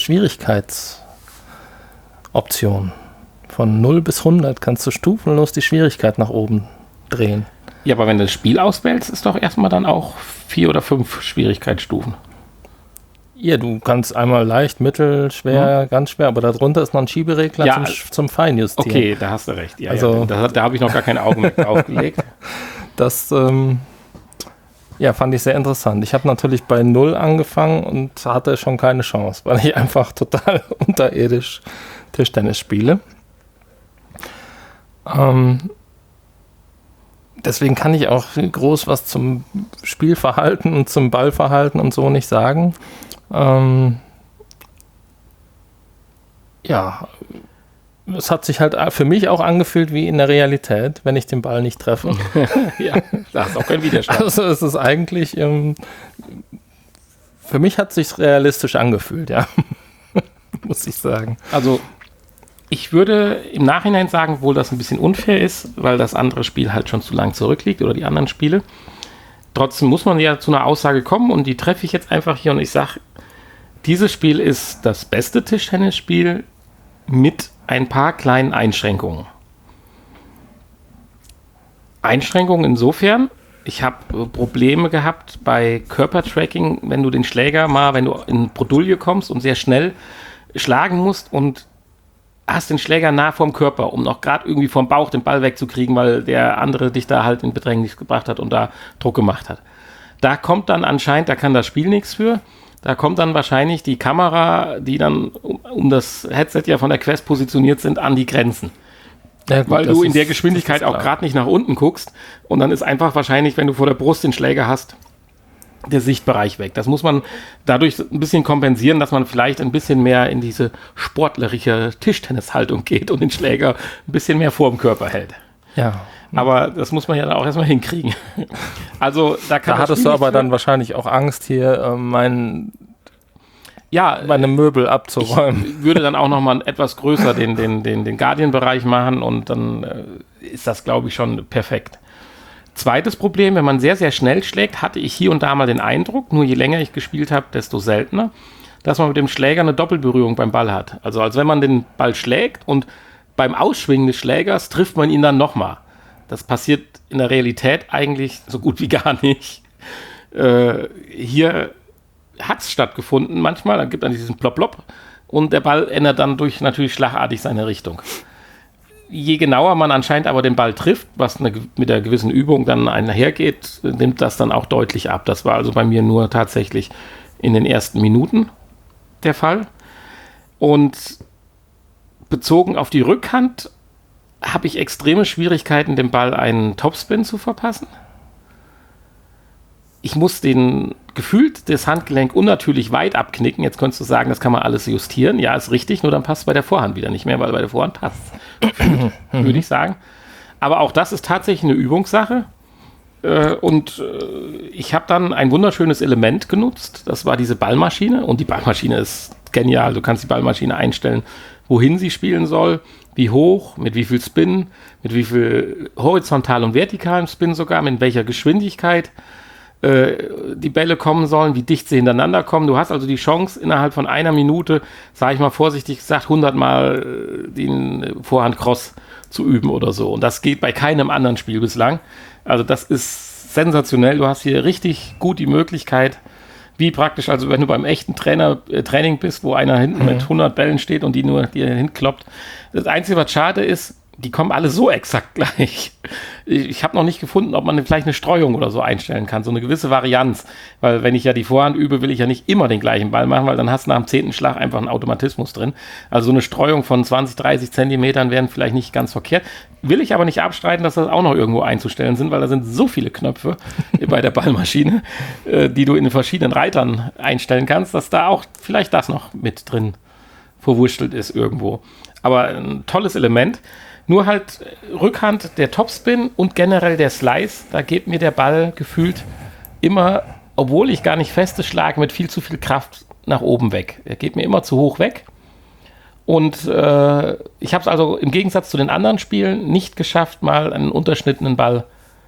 Schwierigkeitsoption. Von null bis hundert kannst du stufenlos die Schwierigkeit nach oben drehen. Ja, aber wenn du das Spiel auswählst, ist doch erstmal dann auch vier oder fünf Schwierigkeitsstufen. Ja, du kannst einmal leicht, mittel, schwer, mhm. ganz schwer, aber darunter ist noch ein Schieberegler ja, zum, zum Feinjustieren. Okay, da hast du recht. Ja, also, ja, da da habe ich noch gar kein Augenmerk drauf gelegt. Das ähm, ja, fand ich sehr interessant. Ich habe natürlich bei null angefangen und hatte schon keine Chance, weil ich einfach total unterirdisch Tischtennis spiele. Ähm, Deswegen kann ich auch groß was zum Spielverhalten und zum Ballverhalten und so nicht sagen. Ähm ja, es hat sich halt für mich auch angefühlt wie in der Realität, wenn ich den Ball nicht treffe. Ja, da ist auch kein Widerstand. Also es ist eigentlich, ähm, für mich hat es sich realistisch angefühlt, ja, muss ich sagen. Also ich würde im Nachhinein sagen, obwohl das ein bisschen unfair ist, weil das andere Spiel halt schon zu lang zurückliegt oder die anderen Spiele, trotzdem muss man ja zu einer Aussage kommen und die treffe ich jetzt einfach hier und ich sage, dieses Spiel ist das beste Tischtennisspiel mit ein paar kleinen Einschränkungen. Einschränkungen insofern, ich habe Probleme gehabt bei Körpertracking, wenn du den Schläger mal, wenn du in Bredouille kommst und sehr schnell schlagen musst und hast den Schläger nah vorm Körper, um noch gerade irgendwie vom Bauch den Ball wegzukriegen, weil der andere dich da halt in Bedrängnis gebracht hat und da Druck gemacht hat. Da kommt dann anscheinend, da kann das Spiel nichts für, da kommt dann wahrscheinlich die Kamera, die dann um, um das Headset ja von der Quest positioniert sind, an die Grenzen. Ja, gut, weil du in ist, der Geschwindigkeit auch gerade nicht nach unten guckst und dann ist einfach wahrscheinlich, wenn du vor der Brust den Schläger hast, der Sichtbereich weg. Das muss man dadurch ein bisschen kompensieren, dass man vielleicht ein bisschen mehr in diese sportlerische Tischtennishaltung geht und den Schläger ein bisschen mehr vor dem Körper hält. Ja. Aber das muss man ja dann auch erstmal hinkriegen. Also da kann Da hattest du aber dann wahrscheinlich auch Angst, hier äh, mein Ja, meine Möbel abzuräumen. Ich würde dann auch nochmal etwas größer den, den, den, den Guardian-Bereich machen und dann äh, ist das, glaube ich, schon perfekt. Zweites Problem, wenn man sehr, sehr schnell schlägt, hatte ich hier und da mal den Eindruck, nur je länger ich gespielt habe, desto seltener, dass man mit dem Schläger eine Doppelberührung beim Ball hat. Also als wenn man den Ball schlägt und beim Ausschwingen des Schlägers trifft man ihn dann nochmal. Das passiert in der Realität eigentlich so gut wie gar nicht. Äh, hier hat es stattgefunden manchmal, dann gibt es diesen Plop-Plop und der Ball ändert dann durch natürlich schlagartig seine Richtung. Je genauer man anscheinend aber den Ball trifft, was eine, mit der gewissen Übung dann einhergeht, nimmt das dann auch deutlich ab. Das war also bei mir nur tatsächlich in den ersten Minuten der Fall. Und bezogen auf die Rückhand habe ich extreme Schwierigkeiten, dem Ball einen Topspin zu verpassen. Ich muss den gefühlt das Handgelenk unnatürlich weit abknicken. Jetzt könntest du sagen, das kann man alles justieren. Ja, ist richtig, nur dann passt es bei der Vorhand wieder nicht mehr, weil bei der Vorhand passt es, würde ich sagen. Aber auch das ist tatsächlich eine Übungssache. Und ich habe dann ein wunderschönes Element genutzt. Das war diese Ballmaschine. Und die Ballmaschine ist genial. Du kannst die Ballmaschine einstellen, wohin sie spielen soll, wie hoch, mit wie viel Spin, mit wie viel horizontal und vertikalem Spin sogar, mit welcher Geschwindigkeit die Bälle kommen sollen, wie dicht sie hintereinander kommen. Du hast also die Chance, innerhalb von einer Minute, sage ich mal vorsichtig gesagt, hundert Mal den Vorhand-Cross zu üben oder so. Und das geht bei keinem anderen Spiel bislang. Also das ist sensationell. Du hast hier richtig gut die Möglichkeit, wie praktisch, also wenn du beim echten Trainer, äh, Training bist, wo einer hinten mhm. mit hundert Bällen steht und die nur dir hinkloppt. Das Einzige, was schade ist, die kommen alle so exakt gleich. Ich, ich habe noch nicht gefunden, ob man vielleicht eine Streuung oder so einstellen kann, so eine gewisse Varianz. Weil wenn ich ja die Vorhand übe, will ich ja nicht immer den gleichen Ball machen, weil dann hast du nach dem zehnten Schlag einfach einen Automatismus drin. Also so eine Streuung von zwanzig, dreißig Zentimetern wären vielleicht nicht ganz verkehrt. Will ich aber nicht abstreiten, dass das auch noch irgendwo einzustellen sind, weil da sind so viele Knöpfe bei der Ballmaschine, äh, die du in den verschiedenen Reitern einstellen kannst, dass da auch vielleicht das noch mit drin verwurschtelt ist irgendwo. Aber ein tolles Element. Nur halt Rückhand, der Topspin und generell der Slice, da geht mir der Ball gefühlt immer, obwohl ich gar nicht feste schlage, mit viel zu viel Kraft nach oben weg. Er geht mir immer zu hoch weg. Und äh, ich habe es also im Gegensatz zu den anderen Spielen nicht geschafft, mal einen unterschnittenen Ball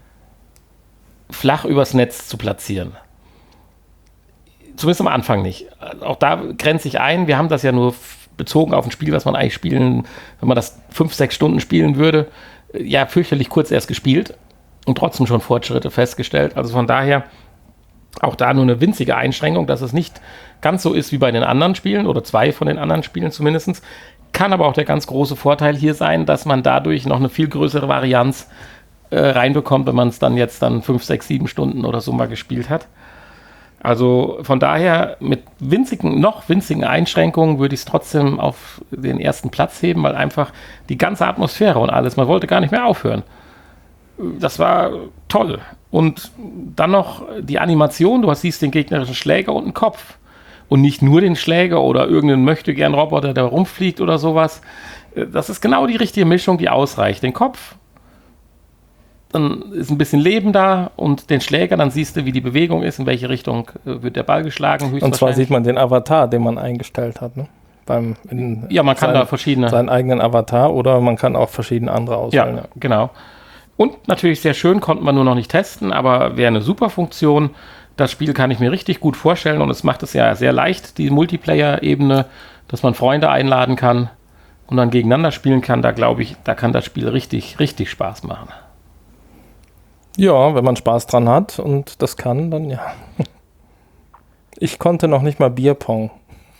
flach übers Netz zu platzieren. Zumindest am Anfang nicht. Auch da grenze ich ein. Wir haben das ja nur bezogen auf ein Spiel, was man eigentlich spielen, wenn man das fünf, sechs Stunden spielen würde, ja, fürchterlich kurz erst gespielt und trotzdem schon Fortschritte festgestellt. Also von daher auch da nur eine winzige Einschränkung, dass es nicht ganz so ist wie bei den anderen Spielen oder zwei von den anderen Spielen zumindest. Kann aber auch der ganz große Vorteil hier sein, dass man dadurch noch eine viel größere Varianz äh, reinbekommt, wenn man es dann jetzt dann fünf, sechs, sieben Stunden oder so mal gespielt hat. Also von daher mit winzigen, noch winzigen Einschränkungen würde ich es trotzdem auf den ersten Platz heben, weil einfach die ganze Atmosphäre und alles, man wollte gar nicht mehr aufhören. Das war toll. Und dann noch die Animation, du siehst den gegnerischen Schläger und einen Kopf. Und nicht nur den Schläger oder irgendeinen Möchtegern-Roboter, der rumfliegt oder sowas. Das ist genau die richtige Mischung, die ausreicht. Den Kopf, dann ist ein bisschen Leben da und den Schläger, dann siehst du, wie die Bewegung ist, in welche Richtung äh, wird der Ball geschlagen. Und zwar sieht man den Avatar, den man eingestellt hat, ne? Beim, ja, man kann sein, da verschiedene... Seinen eigenen Avatar oder man kann auch verschiedene andere auswählen. Ja, genau. Und natürlich sehr schön, konnte man nur noch nicht testen, aber wäre eine super Funktion. Das Spiel kann ich mir richtig gut vorstellen und es macht es ja sehr leicht, die Multiplayer-Ebene, dass man Freunde einladen kann und dann gegeneinander spielen kann. Da glaube ich, da kann das Spiel richtig, richtig Spaß machen. Ja, wenn man Spaß dran hat und das kann, dann ja. Ich konnte noch nicht mal Bierpong.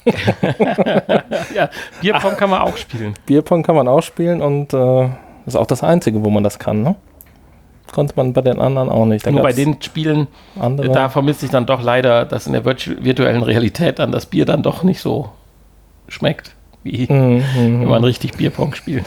Ja, Bierpong kann man auch spielen. Bierpong kann man auch spielen und äh, ist auch das Einzige, wo man das kann, ne? Konnte man bei den anderen auch nicht. Da Nur bei den Spielen, andere. Da vermisse ich dann doch leider, dass in der virtu- virtuellen Realität dann das Bier dann doch nicht so schmeckt, wie mhm, wenn man richtig Bierpong spielt.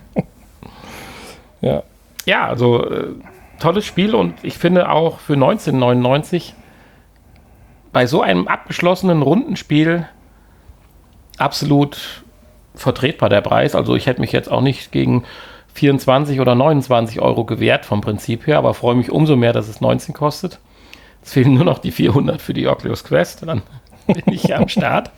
Ja. Ja, also äh, tolles Spiel und ich finde auch für neunzehnhundertneunundneunzig bei so einem abgeschlossenen Rundenspiel absolut vertretbar der Preis. Also ich hätte mich jetzt auch nicht gegen vierundzwanzig oder neunundzwanzig Euro gewährt vom Prinzip her, aber freue mich umso mehr, dass es neunzehn kostet. Es fehlen nur noch die vierhundert für die Oculus Quest, dann bin ich am Start.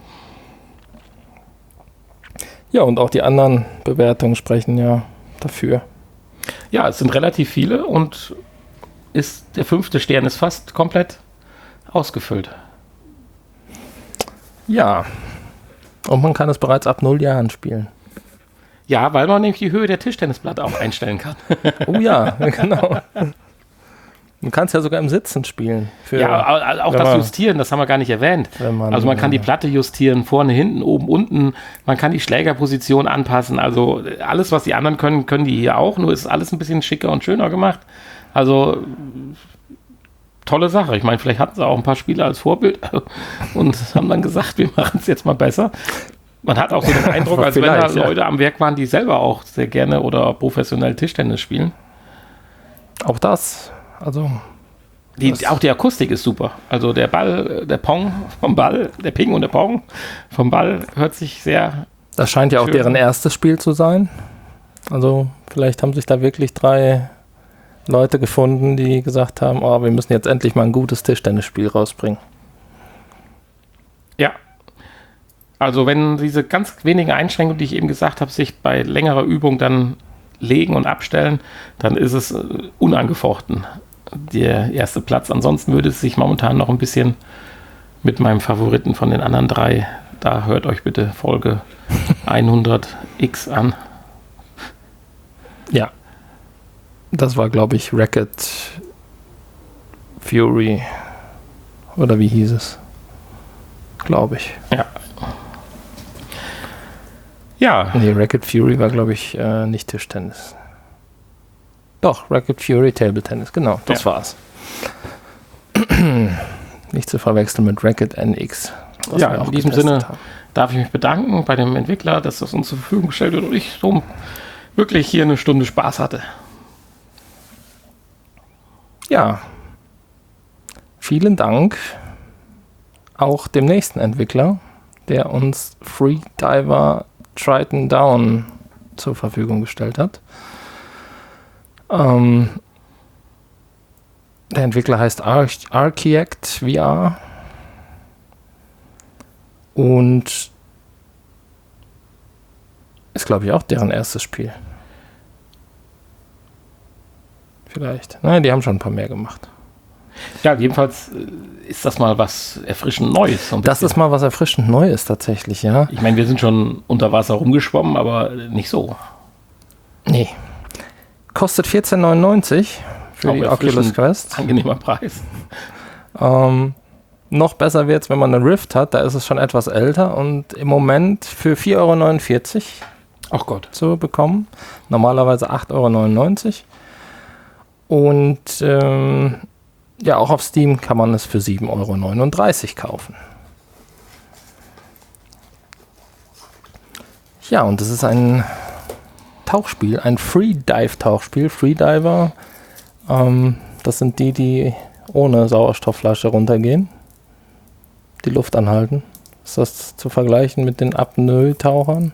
Ja, und auch die anderen Bewertungen sprechen ja dafür. Ja, es sind relativ viele und ist, der fünfte Stern ist fast komplett ausgefüllt. Ja, und man kann es bereits ab null Jahren spielen. Ja, weil man nämlich die Höhe der Tischtennisplatte auch einstellen kann. Oh ja, genau. Du kannst ja sogar im Sitzen spielen. Für, ja, auch das man, Justieren, das haben wir gar nicht erwähnt. Man, also man kann die Platte justieren, vorne, hinten, oben, unten. Man kann die Schlägerposition anpassen. Also alles, was die anderen können, können die hier auch. Nur ist alles ein bisschen schicker und schöner gemacht. Also tolle Sache. Ich meine, vielleicht hatten sie auch ein paar Spieler als Vorbild und haben dann gesagt, wir machen es jetzt mal besser. Man hat auch so den Eindruck, als wenn da Leute ja. am Werk waren, die selber auch sehr gerne oder professionell Tischtennis spielen. Auch das, also... Die, auch die Akustik ist super. Also der Ball, der Pong vom Ball, der Ping und der Pong vom Ball hört sich sehr... Das scheint ja auch deren erstes Spiel zu sein. Also vielleicht haben sich da wirklich drei Leute gefunden, die gesagt haben, oh, wir müssen jetzt endlich mal ein gutes Tischtennisspiel rausbringen. Ja. Also wenn diese ganz wenigen Einschränkungen, die ich eben gesagt habe, sich bei längerer Übung dann legen und abstellen, dann ist es äh, unangefochten der erste Platz. Ansonsten würde es sich momentan noch ein bisschen mit meinem Favoriten von den anderen drei, da hört euch bitte Folge hundert X an. Ja. Das war, glaube ich, Racket Fury. Oder wie hieß es? Glaube ich. Ja. Ja. Nee, Racket Fury war, glaube ich, äh, nicht Tischtennis. Doch, Racket Fury Table Tennis, genau, das ja. war's. Nicht zu verwechseln mit Racket N X. Ja, in diesem Sinne haben. darf ich mich bedanken bei dem Entwickler, dass das uns zur Verfügung gestellt wird und ich so wirklich hier eine Stunde Spaß hatte. Ja. Vielen Dank auch dem nächsten Entwickler, der uns Freediver Triton Down zur Verfügung gestellt hat. Ähm, der Entwickler heißt Ar- Archiact V R und ist, glaube ich, auch deren erstes Spiel. Vielleicht. Nein, die haben schon ein paar mehr gemacht. Ja, jedenfalls ist das mal was erfrischend Neues. So das ist mal was erfrischend Neues tatsächlich, ja. Ich meine, wir sind schon unter Wasser rumgeschwommen, aber nicht so. Nee. Kostet vierzehn neunundneunzig für auch die Oculus Quest. Angenehmer Preis. Ähm, noch besser wird es, wenn man eine Rift hat. Da ist es schon etwas älter und im Moment für vier Euro neunundvierzig Ach Gott. zu bekommen. Normalerweise acht Euro neunundneunzig. Und ähm, ja, auch auf Steam kann man es für sieben Euro neununddreißig kaufen. Ja, und das ist ein Tauchspiel, ein Freedive-Tauchspiel. Freediver, ähm, das sind die, die ohne Sauerstoffflasche runtergehen, die Luft anhalten. Ist das zu vergleichen mit den Apnoe-Tauchern?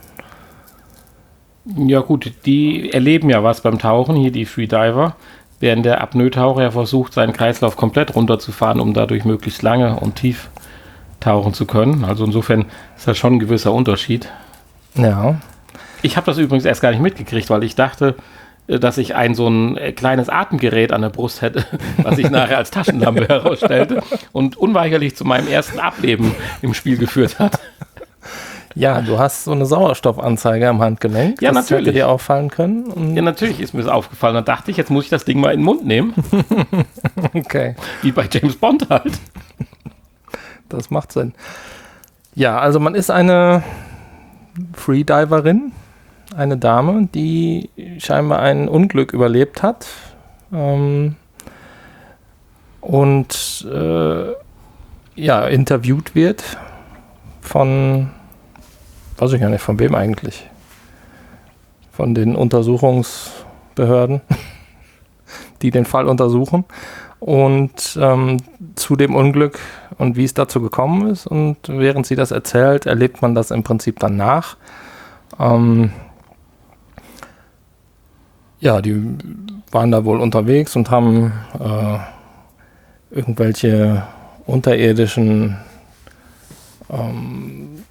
Ja gut, die erleben ja was beim Tauchen, hier die Freediver, während der Apnoe-Taucher ja versucht, seinen Kreislauf komplett runterzufahren, um dadurch möglichst lange und tief tauchen zu können. Also insofern ist das schon ein gewisser Unterschied. Ja. Ich habe das übrigens erst gar nicht mitgekriegt, weil ich dachte, dass ich ein so ein kleines Atemgerät an der Brust hätte, was sich nachher als Taschenlampe herausstellte und unweigerlich zu meinem ersten Ableben im Spiel geführt hat. Ja, du hast so eine Sauerstoffanzeige am Handgelenk. Ja, das natürlich. hätte dir auffallen können. Und Ja, natürlich ist mir das aufgefallen. Dann dachte ich, jetzt muss ich das Ding mal in den Mund nehmen. okay, Wie bei James Bond halt. das macht Sinn. Ja, also man ist eine Freediverin, eine Dame, die scheinbar ein Unglück überlebt hat. Ähm, und äh, ja, interviewt wird von, weiß ich gar nicht, von wem eigentlich? Von den Untersuchungsbehörden, die den Fall untersuchen. Und ähm, zu dem Unglück und wie es dazu gekommen ist. Und während sie das erzählt, erlebt man das im Prinzip dann nach. Ähm, ja, die waren da wohl unterwegs und haben äh, irgendwelche unterirdischen ähm,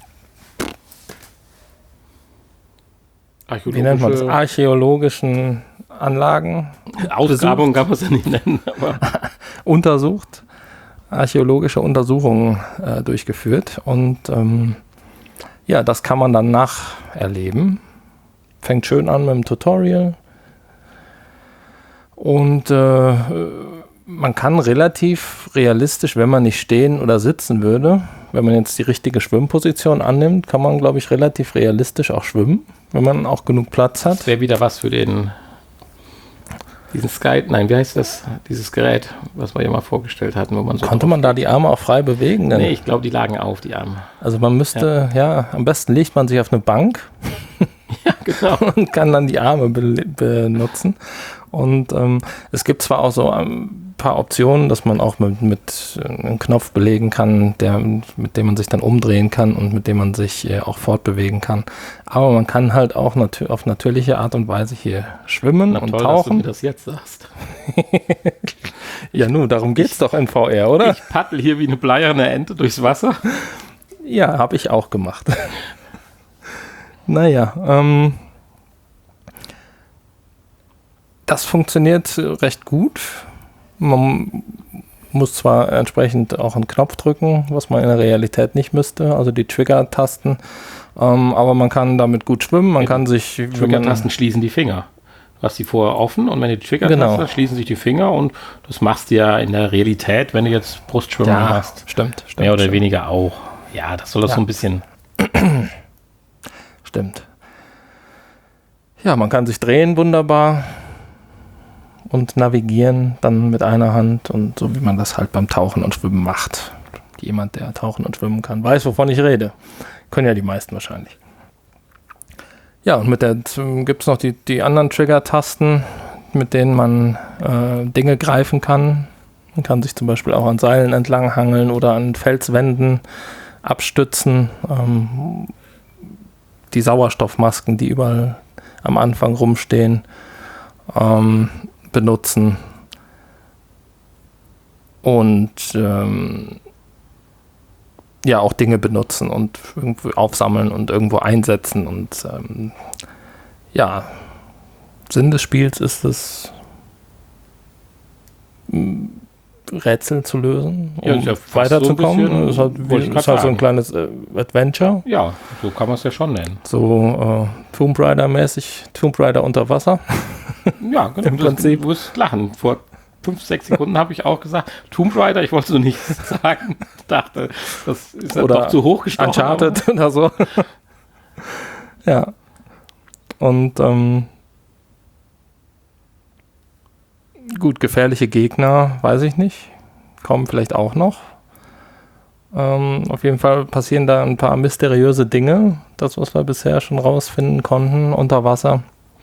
wie nennt man das? Archäologischen Anlagen Ausgrabung kann man es ja nicht nennen, aber untersucht, archäologische Untersuchungen äh, durchgeführt und ähm, ja, das kann man dann nacherleben. Fängt schön an mit dem Tutorial und äh, man kann relativ realistisch, wenn man nicht stehen oder sitzen würde, wenn man jetzt die richtige Schwimmposition annimmt, kann man, glaube ich, relativ realistisch auch schwimmen, wenn man auch genug Platz hat. wäre wieder was für den diesen Sky, nein, wie heißt das? Dieses Gerät, was wir ja mal vorgestellt hatten, wo man so Konnte man da die Arme auch frei bewegen? Denn? Nee, ich glaube, die lagen auf, die Arme. Also man müsste, ja. ja, am besten legt man sich auf eine Bank Ja, genau. und kann dann die Arme be- benutzen. Und ähm, es gibt zwar auch so ein paar Optionen, dass man auch mit, mit einem Knopf belegen kann, der, mit dem man sich dann umdrehen kann und mit dem man sich äh, auch fortbewegen kann. Aber man kann halt auch natür- auf natürliche Art und Weise hier schwimmen Na, und toll, dass du tauchen. mir das jetzt sagst. Ja, nun, darum geht's doch in V R, oder? Ich paddel hier wie eine bleierne Ente durchs Wasser. Ja, habe ich auch gemacht. Naja, ähm, das funktioniert recht gut. Man muss zwar entsprechend auch einen Knopf drücken, was man in der Realität nicht müsste, also die Trigger-Tasten, ähm, aber man kann damit gut schwimmen, man Ja, kann sich... wenn man- Trigger-Tasten schließen die Finger. Du hast die vorher offen und wenn die Trigger-Taste Genau. schließen sich die Finger und das machst du ja in der Realität, wenn du jetzt Brustschwimmen Ja, hast. stimmt, stimmt. Mehr oder stimmt. weniger auch. Ja, das soll das Ja. so ein bisschen... Stimmt. Ja, man kann sich drehen wunderbar und navigieren dann mit einer Hand und so wie man das halt beim Tauchen und Schwimmen macht. Jemand, der tauchen und schwimmen kann, weiß, wovon ich rede. Können ja die meisten wahrscheinlich. Ja, und mit der gibt es noch die, die anderen Trigger-Tasten, mit denen man äh, Dinge greifen kann. Man kann sich zum Beispiel auch an Seilen entlanghangeln oder an Felswänden abstützen. Ähm, die Sauerstoffmasken, die überall am Anfang rumstehen, ähm, benutzen. Und ähm, ja, auch Dinge benutzen und irgendwo aufsammeln und irgendwo einsetzen. Und ähm, ja, Sinn des Spiels ist es, m, Rätsel zu lösen, um Ja, ist ja fast weiterzukommen. so ein bisschen, ist halt, wollte wie, ich grad ist halt so ein sagen. kleines äh, Adventure. Ja, so kann man es ja schon nennen. So äh, Tomb Raider-mäßig, Tomb Raider unter Wasser. Ja, genau. Im Du- Prinzip. Du musst lachen. Vor fünf, sechs Sekunden habe ich auch gesagt, Tomb Raider, ich wollte so nichts sagen. Ich dachte, das ist ja Oder doch zu hoch gestochen. Uncharted oder so. Ja. Und ähm, gut, gefährliche Gegner, weiß ich nicht. Kommen vielleicht auch noch. Ähm, auf jeden Fall passieren da ein paar mysteriöse Dinge. Das, was wir bisher schon rausfinden konnten unter Wasser.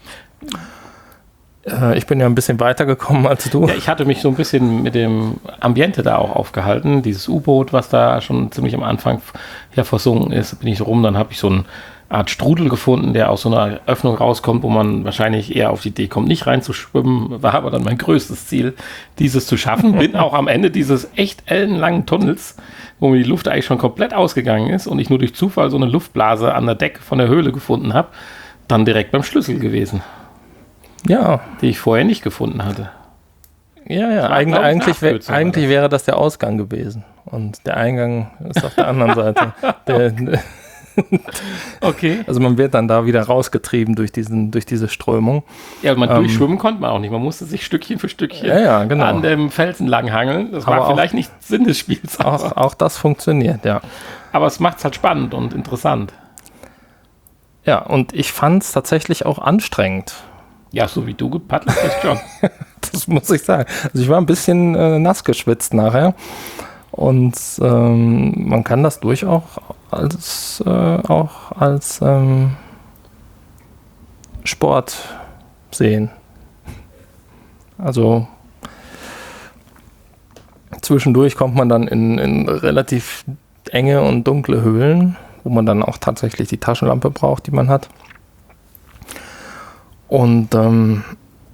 Äh, ich bin ja ein bisschen weiter gekommen als du. Ja, ich hatte mich so ein bisschen mit dem Ambiente da auch aufgehalten. Dieses U-Boot, was da schon ziemlich am Anfang ja versunken ist, bin ich so rum. Dann habe ich so eine Art Strudel gefunden, der aus so einer Öffnung rauskommt, wo man wahrscheinlich eher auf die Idee kommt, nicht reinzuschwimmen. War aber dann mein größtes Ziel, dieses zu schaffen. Bin auch am Ende dieses echt ellenlangen Tunnels, wo mir die Luft eigentlich schon komplett ausgegangen ist und ich nur durch Zufall so eine Luftblase an der Decke von der Höhle gefunden habe, dann direkt beim Schlüssel gewesen. Ja. Die ich vorher nicht gefunden hatte. Ja, ja, war, Eig glaub ich, eigentlich, wär, Abkürzung, eigentlich oder? wäre das der Ausgang gewesen. Und der Eingang ist auf der anderen Seite. Der, Okay. also man wird dann da wieder rausgetrieben durch, diesen, durch diese Strömung. Ja, man Ähm, durchschwimmen konnte man auch nicht. Man musste sich Stückchen für Stückchen Ja, ja, genau. an dem Felsen langhangeln. Das Aber war auch- vielleicht nicht Sinn des Spiels. Auch, Aber, auch das funktioniert, ja. aber es macht es halt spannend und interessant. Ja, und ich fand es tatsächlich auch anstrengend. Ja, so wie du gepaddelt hast schon. Das muss ich sagen. Also ich war ein bisschen äh, nass geschwitzt nachher. Und ähm, man kann das durchaus als, äh, auch als ähm, Sport sehen. Also zwischendurch kommt man dann in, in relativ enge und dunkle Höhlen, wo man dann auch tatsächlich die Taschenlampe braucht, die man hat. Und ähm,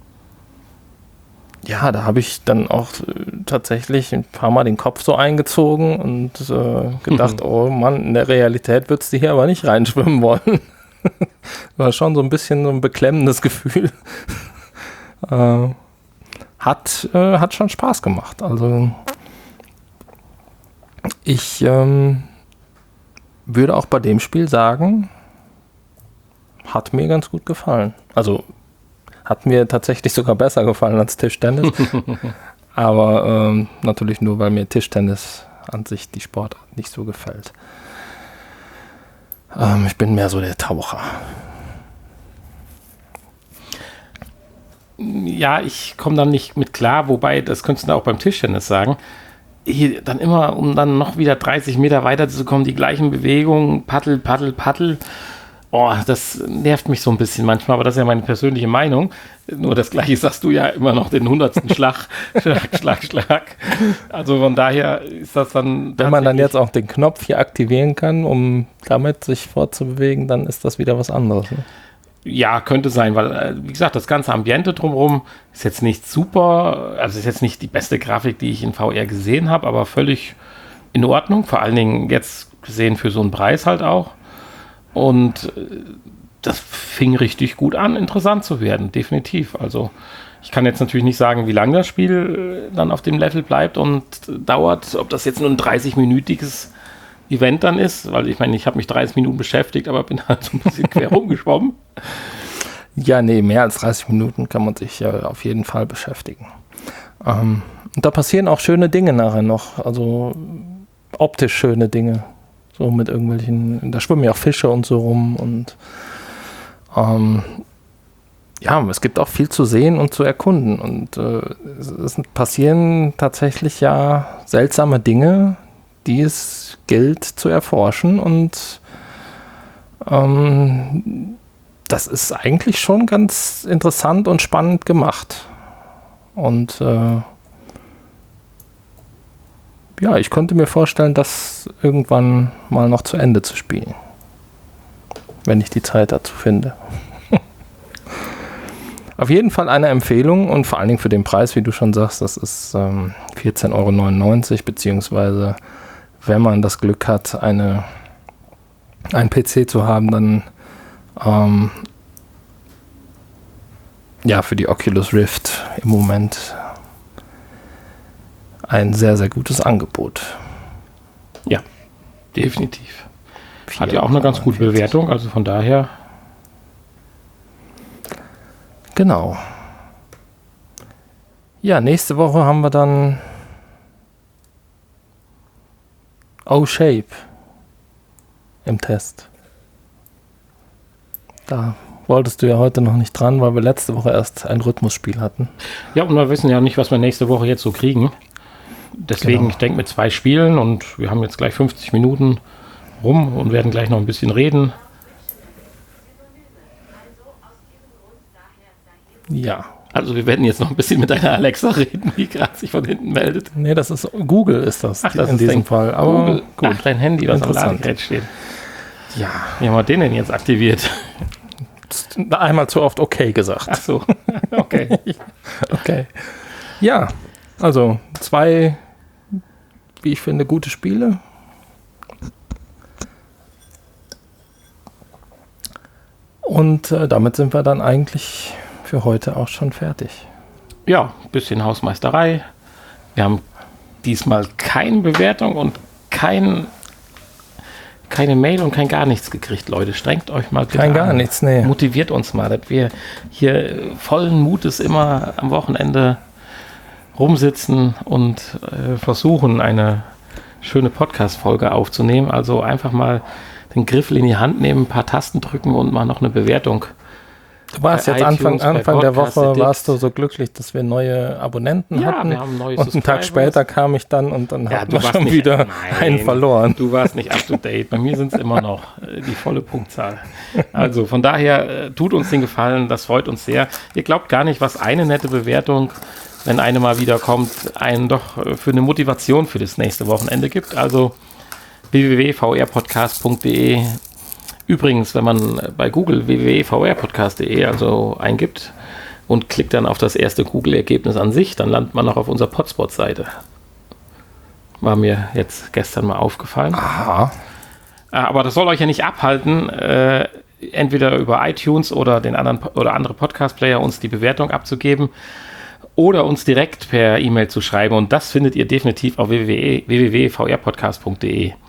ja, da habe ich dann auch äh, tatsächlich ein paar Mal den Kopf so eingezogen und äh, gedacht, oh Mann, in der Realität würdest du hier aber nicht reinschwimmen wollen. War schon so ein bisschen so ein beklemmendes Gefühl. äh, hat, äh, hat schon Spaß gemacht. Also ich ähm, würde auch bei dem Spiel sagen, hat mir ganz gut gefallen. Also hat mir tatsächlich sogar besser gefallen als Tischtennis. Aber ähm, natürlich nur, weil mir Tischtennis an sich die Sportart nicht so gefällt. Ähm, ich bin mehr so der Taucher. Ja, ich komme dann nicht mit klar, wobei, das könntest du auch beim Tischtennis sagen, hier dann immer, um dann noch wieder dreißig Meter weiter zu kommen, die gleichen Bewegungen, Paddel, Paddel, Paddel. Oh, das nervt mich so ein bisschen manchmal, aber das ist ja meine persönliche Meinung. Nur das Gleiche sagst du ja immer noch den hundertsten Schlag, Schlag, Schlag, Schlag. Also von daher ist das dann... Wenn man dann jetzt auch den Knopf hier aktivieren kann, um damit sich fortzubewegen, dann ist das wieder was anderes. Ne? Ja, könnte sein, weil, äh, wie gesagt, das ganze Ambiente drumherum ist jetzt nicht super, also ist jetzt nicht die beste Grafik, die ich in V R gesehen habe, aber völlig in Ordnung, vor allen Dingen jetzt gesehen für so einen Preis halt auch. Und äh, das fing richtig gut an, interessant zu werden, definitiv. Also ich kann jetzt natürlich nicht sagen, wie lange das Spiel äh, dann auf dem Level bleibt und äh, dauert, ob das jetzt nur ein dreißig-minütiges Event dann ist, weil ich meine, ich habe mich dreißig Minuten beschäftigt, aber bin halt so ein bisschen quer rumgeschwommen. Ja, nee, mehr als dreißig Minuten kann man sich ja auf jeden Fall beschäftigen. Ähm, und da passieren auch schöne Dinge nachher noch, also optisch schöne Dinge. So mit irgendwelchen, da schwimmen ja auch Fische und so rum und ähm, ja, es gibt auch viel zu sehen und zu erkunden und äh, es, es passieren tatsächlich ja seltsame Dinge, die es gilt zu erforschen und ähm, das ist eigentlich schon ganz interessant und spannend gemacht. Und äh, ja, ich könnte mir vorstellen, das irgendwann mal noch zu Ende zu spielen. Wenn ich die Zeit dazu finde. Auf jeden Fall eine Empfehlung und vor allen Dingen für den Preis, wie du schon sagst, das ist ähm, vierzehn Euro neunundneunzig, beziehungsweise wenn man das Glück hat, eine, einen P C zu haben, dann ähm, ja, für die Oculus Rift im Moment ein sehr, sehr gutes Angebot. Ja, definitiv. Hat ja auch eine ganz gute Bewertung, also von daher. Genau. Ja, nächste Woche haben wir dann O-Shape im Test. Da wolltest du ja heute noch nicht dran, weil wir letzte Woche erst ein Rhythmusspiel hatten. Ja, und wir wissen ja nicht, was wir nächste Woche jetzt so kriegen. Deswegen, Genau. ich denke mit zwei Spielen und wir haben jetzt gleich fünfzig Minuten rum und werden gleich noch ein bisschen reden. Ja. Also wir werden jetzt noch ein bisschen mit deiner Alexa reden, die gerade sich von hinten meldet. Nee, das ist Google ist das, Ach, das in ist diesem dein Fall. Aber Google. gut. Ach, dein Handy, was am Interessant. Ladegerät steht. Ja. Wie haben wir den denn jetzt aktiviert? Einmal zu oft okay gesagt. Ach so, okay. Okay. Ja, also zwei, wie ich finde, gute Spiele. Und äh, damit sind wir dann eigentlich für heute auch schon fertig. Ja, ein bisschen Hausmeisterei. Wir haben diesmal keine Bewertung und kein, keine Mail und kein gar nichts gekriegt, Leute. Strengt euch mal bitte Kein an. gar nichts, nee. Motiviert uns mal, dass wir hier vollen Mutes immer am Wochenende rumsitzen und äh, versuchen, eine schöne Podcast-Folge aufzunehmen. Also einfach mal den Griffel in die Hand nehmen, ein paar Tasten drücken und mal noch eine Bewertung. Du warst Bei jetzt Anfang, iTunes, bei Anfang der Podcast Woche, Addicts. warst du so glücklich, dass wir neue Abonnenten Ja, hatten. wir haben neue Und einen Tag Subscribers. später kam ich dann und dann Ja, hatten du wir warst schon nicht- wieder Nein. einen verloren. Du warst nicht up to date. Bei mir sind es immer noch äh, die volle Punktzahl. Also von daher äh, tut uns den Gefallen, das freut uns sehr. Ihr glaubt gar nicht, was eine nette Bewertung, wenn eine mal wieder kommt, einen doch äh, für eine Motivation für das nächste Wochenende gibt. Also w w w punkt v r podcast punkt d e. Übrigens, wenn man bei Google w w w punkt v r podcast punkt d e also eingibt und klickt dann auf das erste Google-Ergebnis an sich, dann landet man noch auf unserer Potspot-Seite. War mir jetzt gestern mal aufgefallen. Aha. Aber das soll euch ja nicht abhalten, äh, entweder über iTunes oder den anderen oder andere Podcast-Player uns die Bewertung abzugeben oder uns direkt per E-Mail zu schreiben. Und das findet ihr definitiv auf w w w punkt v r podcast punkt d e.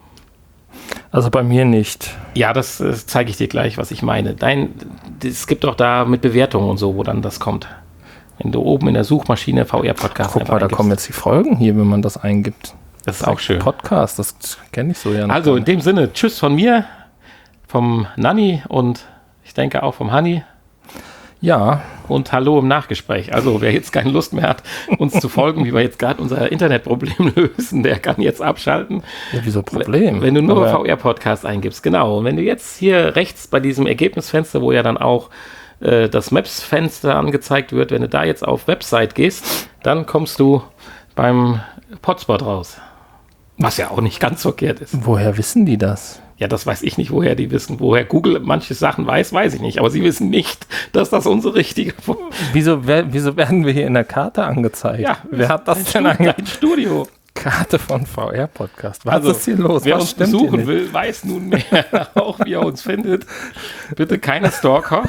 Also bei mir nicht. Ja, das, das zeige ich dir gleich, was ich meine. Dein, es gibt auch da mit Bewertungen und so, wo dann das kommt. Wenn du oben in der Suchmaschine V R-Podcast Guck mal, da kommen jetzt die Folgen hier, wenn man das eingibt. Das ist auch schön. Podcast, das kenne ich so ja noch. Also gar in dem Sinne, tschüss von mir, vom Nanni und ich denke auch vom Hanni. Ja, Und hallo im Nachgespräch. Also wer jetzt keine Lust mehr hat, uns zu folgen, wie wir jetzt gerade unser Internetproblem lösen, der kann jetzt abschalten. ja, wieso Problem? Wenn du nur Aber V R-Podcast eingibst, genau. Und wenn du jetzt hier rechts bei diesem Ergebnisfenster, wo ja dann auch äh, das Maps-Fenster angezeigt wird, wenn du da jetzt auf Website gehst, dann kommst du beim Potspot raus. Was ja auch nicht ganz verkehrt ist. woher wissen die das? Ja, das weiß ich nicht, woher die wissen. Woher Google manche Sachen weiß, weiß ich nicht. Aber sie wissen nicht, dass das unsere richtige... Wieso, wer, wieso werden wir hier in der Karte angezeigt? Ja, Wer hat das denn Ein angezeigt? Studio. Karte von V R-Podcast. Was Also, ist hier los? Wer Was uns stimmt hier besuchen nicht? will, weiß nunmehr auch, wie er uns findet. Bitte keine Stalker.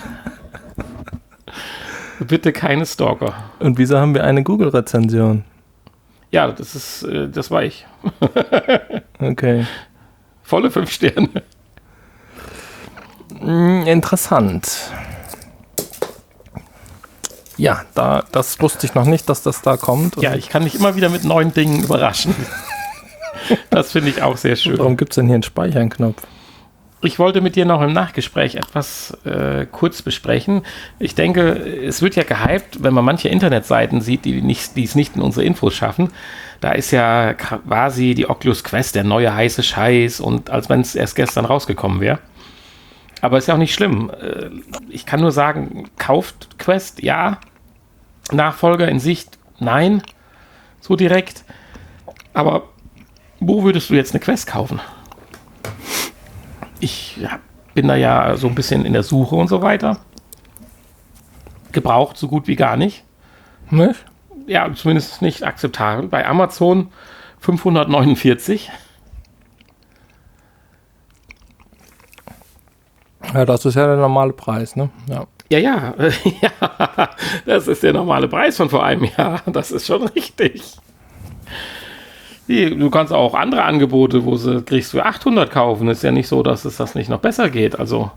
Bitte keine Stalker. Und wieso haben wir eine Google-Rezension? Ja, das ist, äh, das war ich. Okay. Volle fünf Sterne. Hm, interessant. Ja, da, das wusste ich noch nicht, dass das da kommt. Und Ja, ich kann mich immer wieder mit neuen Dingen überraschen. Das finde ich auch sehr schön. warum gibt es denn hier einen Speichern-Knopf? Ich wollte mit dir noch im Nachgespräch etwas äh, kurz besprechen. Ich denke, es wird ja gehypt, wenn man manche Internetseiten sieht, die, nicht, die es nicht in unsere Infos schaffen. Da ist ja quasi die Oculus Quest der neue heiße Scheiß und als wenn es erst gestern rausgekommen wäre. Aber ist ja auch nicht schlimm. Äh, ich kann nur sagen, kauft Quest, ja. Nachfolger in Sicht, nein. So direkt. Aber wo würdest du jetzt eine Quest kaufen? Ich ja, bin da ja so ein bisschen in der Suche und so weiter. Gebraucht so gut wie gar nicht. Nicht? Ja, zumindest nicht akzeptabel. Bei Amazon fünfhundertneunundvierzig. Ja, das ist ja der normale Preis, ne? Ja. Ja, ja, ja, das ist der normale Preis von vor einem Jahr. Das ist schon richtig. Die, du kannst auch andere Angebote, wo sie kriegst für achthundert kaufen. Ist ja nicht so, dass es das nicht noch besser geht. Also,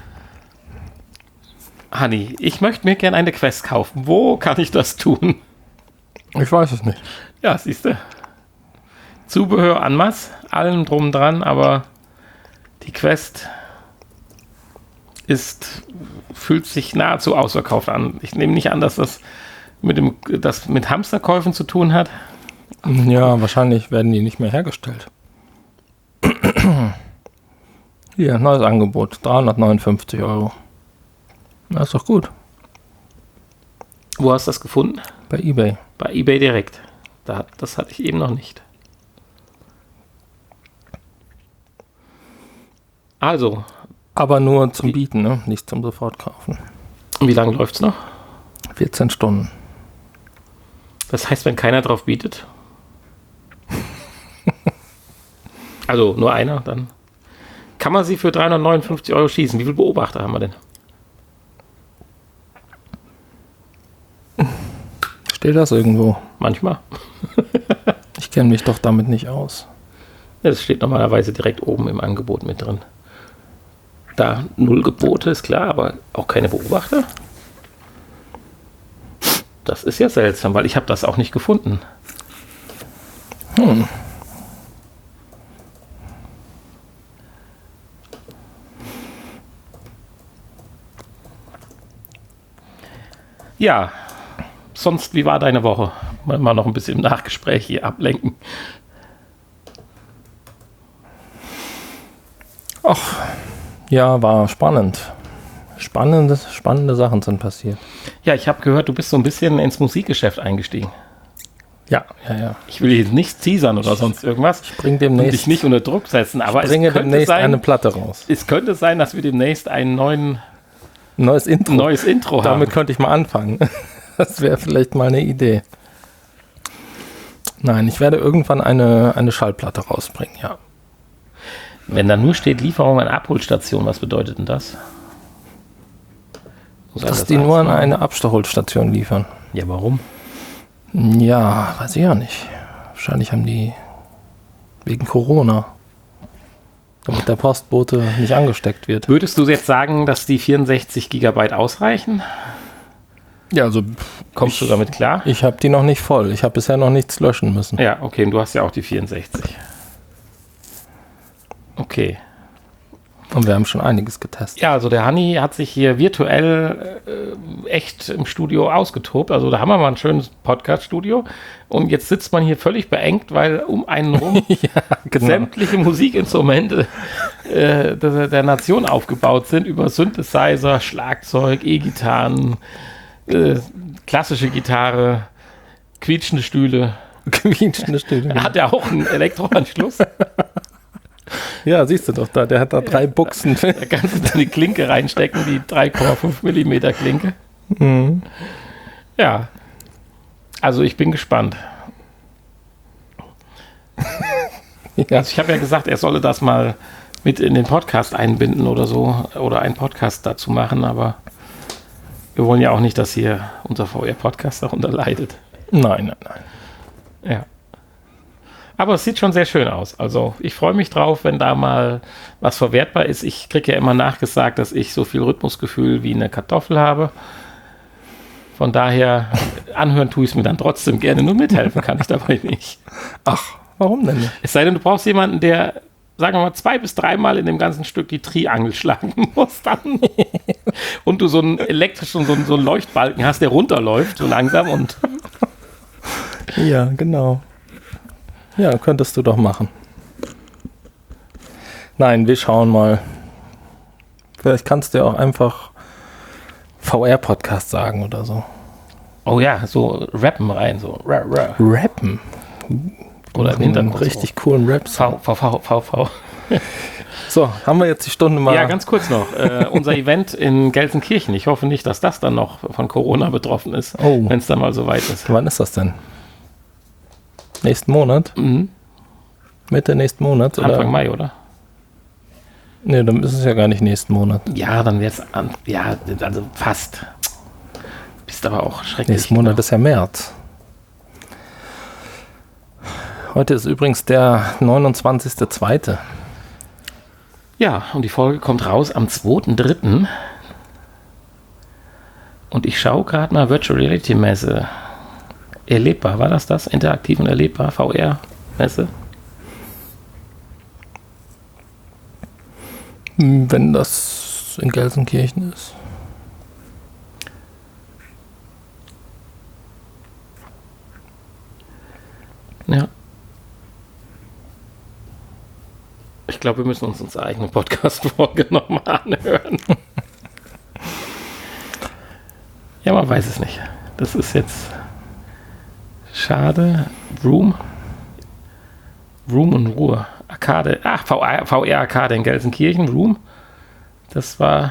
Hanni, ich möchte mir gerne eine Quest kaufen. Wo kann ich das tun? Ich weiß es nicht. Ja, siehst du. Zubehör en masse, allem drum dran, aber die Quest ist, fühlt sich nahezu ausverkauft an. Ich nehme nicht an, dass das mit, dem, das mit Hamsterkäufen zu tun hat. Ja, wahrscheinlich werden die nicht mehr hergestellt. Hier, neues Angebot. dreihundertneunundfünfzig Euro. Das ist doch gut. Wo hast du das gefunden? Bei eBay. Bei eBay direkt. Da, das hatte ich eben noch nicht. Also, Aber nur zum Wie- Bieten, ne? Nicht zum Sofortkaufen. wie lange läuft es noch? vierzehn Stunden. Das heißt, wenn keiner drauf bietet? Also nur einer, dann kann man sie für dreihundertneunundfünfzig Euro schießen. Wie viele Beobachter haben wir denn? Steht das irgendwo? Manchmal. Ich kenne mich doch damit nicht aus. Ja, das steht normalerweise direkt oben im Angebot mit drin. Da null Gebote, ist klar, aber auch keine Beobachter? Das ist ja seltsam, weil ich habe das auch nicht gefunden. Hm. Ja, sonst, wie war deine Woche? Mal, mal noch ein bisschen im Nachgespräch hier ablenken. Ach, ja, war spannend. Spannende, spannende Sachen sind passiert. Ja, ich habe gehört, du bist so ein bisschen ins Musikgeschäft eingestiegen. Ja, ja, ja. Ich will jetzt nichts teasern oder sonst irgendwas. Ich bringe demnächst, und dich nicht unter Druck setzen, aber ich bringe es könnte demnächst sein, eine Platte raus. Es könnte sein, dass wir demnächst einen neuen Neues Intro. neues Intro haben. Damit könnte ich mal anfangen. Das wäre vielleicht mal eine Idee. Nein, ich werde irgendwann eine, eine Schallplatte rausbringen, ja. Wenn da nur steht Lieferung an Abholstation, was bedeutet denn das? Muss Dass das die nur an machen? eine Abholstation liefern. Ja, warum? Ja, weiß ich ja nicht. Wahrscheinlich haben die wegen Corona. Damit der Postbote nicht angesteckt wird. Würdest du jetzt sagen, dass die vierundsechzig Gigabyte ausreichen? Ja, also Kommst ich, du damit klar? Ich habe die noch nicht voll. Ich habe bisher noch nichts löschen müssen. Ja, okay, und du hast ja auch die vierundsechzig. Okay. Und wir haben schon einiges getestet. Ja, also der Hanni hat sich hier virtuell äh, echt im Studio ausgetobt. Also da haben wir mal ein schönes Podcast-Studio. Und jetzt sitzt man hier völlig beengt, weil um einen rum Ja, genau. sämtliche Musikinstrumente äh, der, der Nation aufgebaut sind. Über Synthesizer, Schlagzeug, E-Gitarren, äh, klassische Gitarre, quietschende Stühle. Quietschende Stühle. Hat er auch einen Elektroanschluss? Ja, siehst du doch da. Der hat da drei Buchsen. Da kannst du dann die Klinke reinstecken, die drei Komma fünf Millimeter Klinke. Mhm. Ja, also ich bin gespannt. Ja. Also ich habe ja gesagt, er solle das mal mit in den Podcast einbinden oder so, oder einen Podcast dazu machen, aber wir wollen ja auch nicht, dass hier unser V R-Podcast darunter leidet. Nein, nein, nein. Ja. Aber es sieht schon sehr schön aus. Also ich freue mich drauf, wenn da mal was verwertbar ist. Ich kriege ja immer nachgesagt, dass ich so viel Rhythmusgefühl wie eine Kartoffel habe. Von daher, anhören tue ich es mir dann trotzdem gerne, nur mithelfen kann ich dabei nicht. Ach, warum denn nicht? Es sei denn, du brauchst jemanden, der, sagen wir mal, zwei bis dreimal in dem ganzen Stück die Triangel schlagen muss dann. Und du so einen elektrischen, so einen, so einen Leuchtbalken hast, der runterläuft, so langsam und... Ja, genau. Ja, könntest du doch machen. Nein, wir schauen mal. Vielleicht kannst du ja auch einfach V R-Podcast sagen oder so. Oh ja, so rappen rein, so. Ra, ra. Rappen? Oder im einen Hintergrund. richtig coolen Rap. V, V, V, V, V. So, haben wir jetzt die Stunde mal. Ja, ganz kurz noch. Äh, unser Event in Gelsenkirchen. Ich hoffe nicht, dass das dann noch von Corona betroffen ist, Oh. wenn es dann mal so weit ist. Wann ist das denn? Nächsten Monat? Mhm. Mitte nächsten Monat? Oder? Anfang Mai, oder? Nee, dann ist es ja gar nicht nächsten Monat. Ja, dann wäre es an. Ja, also fast. Bist aber auch schrecklich. Nächsten Monat ist ja März. Heute ist übrigens der neunundzwanzigster zweite Ja, und die Folge kommt raus am zweiten dritten Und ich schaue gerade mal Virtual Reality Messe. Erlebbar, war das das? Interaktiv und erlebbar, V R-Messe? Wenn das in Gelsenkirchen ist. Ja. Ich glaube, wir müssen uns unsere eigene Podcast-Folge nochmal anhören. Ja, man weiß es nicht. Das ist jetzt schade. Room. Room und Ruhe. Arcade. Ach, V R-Arcade in Gelsenkirchen. Room. Das war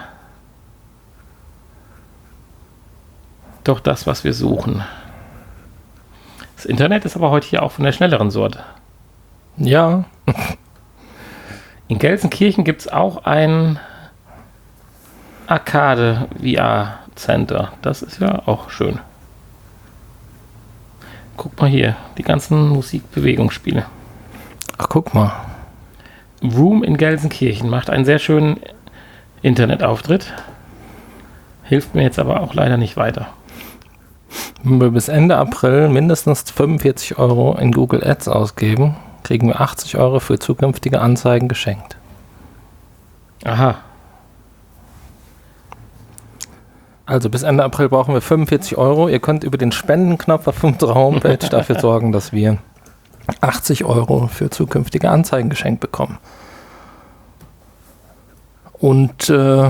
doch das, was wir suchen. Das Internet ist aber heute hier auch von der schnelleren Sorte. Ja. In Gelsenkirchen gibt es auch ein Arcade V R Center. Das ist ja auch schön. guck mal hier, die ganzen Musikbewegungsspiele. Ach, guck mal. Room in Gelsenkirchen macht einen sehr schönen Internetauftritt. Hilft mir jetzt aber auch leider nicht weiter. Wenn wir bis Ende April mindestens fünfundvierzig Euro in Google Ads ausgeben, kriegen wir achtzig Euro für zukünftige Anzeigen geschenkt. Aha. Also bis Ende April brauchen wir fünfundvierzig Euro. Ihr könnt über den Spendenknopf auf unserer Homepage dafür sorgen, dass wir achtzig Euro für zukünftige Anzeigen geschenkt bekommen. Und äh,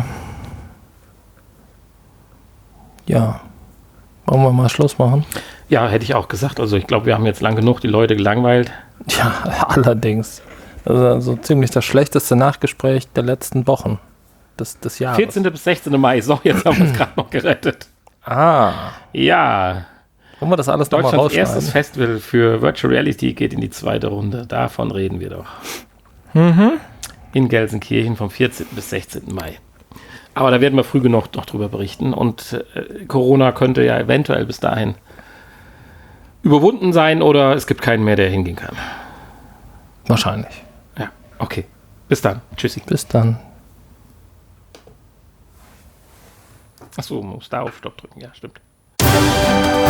ja, wollen wir mal Schluss machen? Ja, hätte ich auch gesagt. Also ich glaube, wir haben jetzt lang genug die Leute gelangweilt. Ja, allerdings. Also so ziemlich das schlechteste Nachgespräch der letzten Wochen des, des Jahres. vierzehnten bis sechzehnten Mai. So, jetzt haben wir es gerade noch gerettet. Ah. Ja. Wollen wir das alles nochmal Deutschlands rausschneiden? erstes Festival für Virtual Reality geht in die zweite Runde. Davon reden wir doch. Mhm. In Gelsenkirchen vom vierzehnten bis sechzehnten Mai. Aber da werden wir früh genug noch drüber berichten. Und äh, Corona könnte ja eventuell bis dahin überwunden sein oder es gibt keinen mehr, der hingehen kann. Wahrscheinlich. Ja, okay. Bis dann. Tschüssi. Bis dann. Achso, muss da auf Stopp drücken. Ja, stimmt.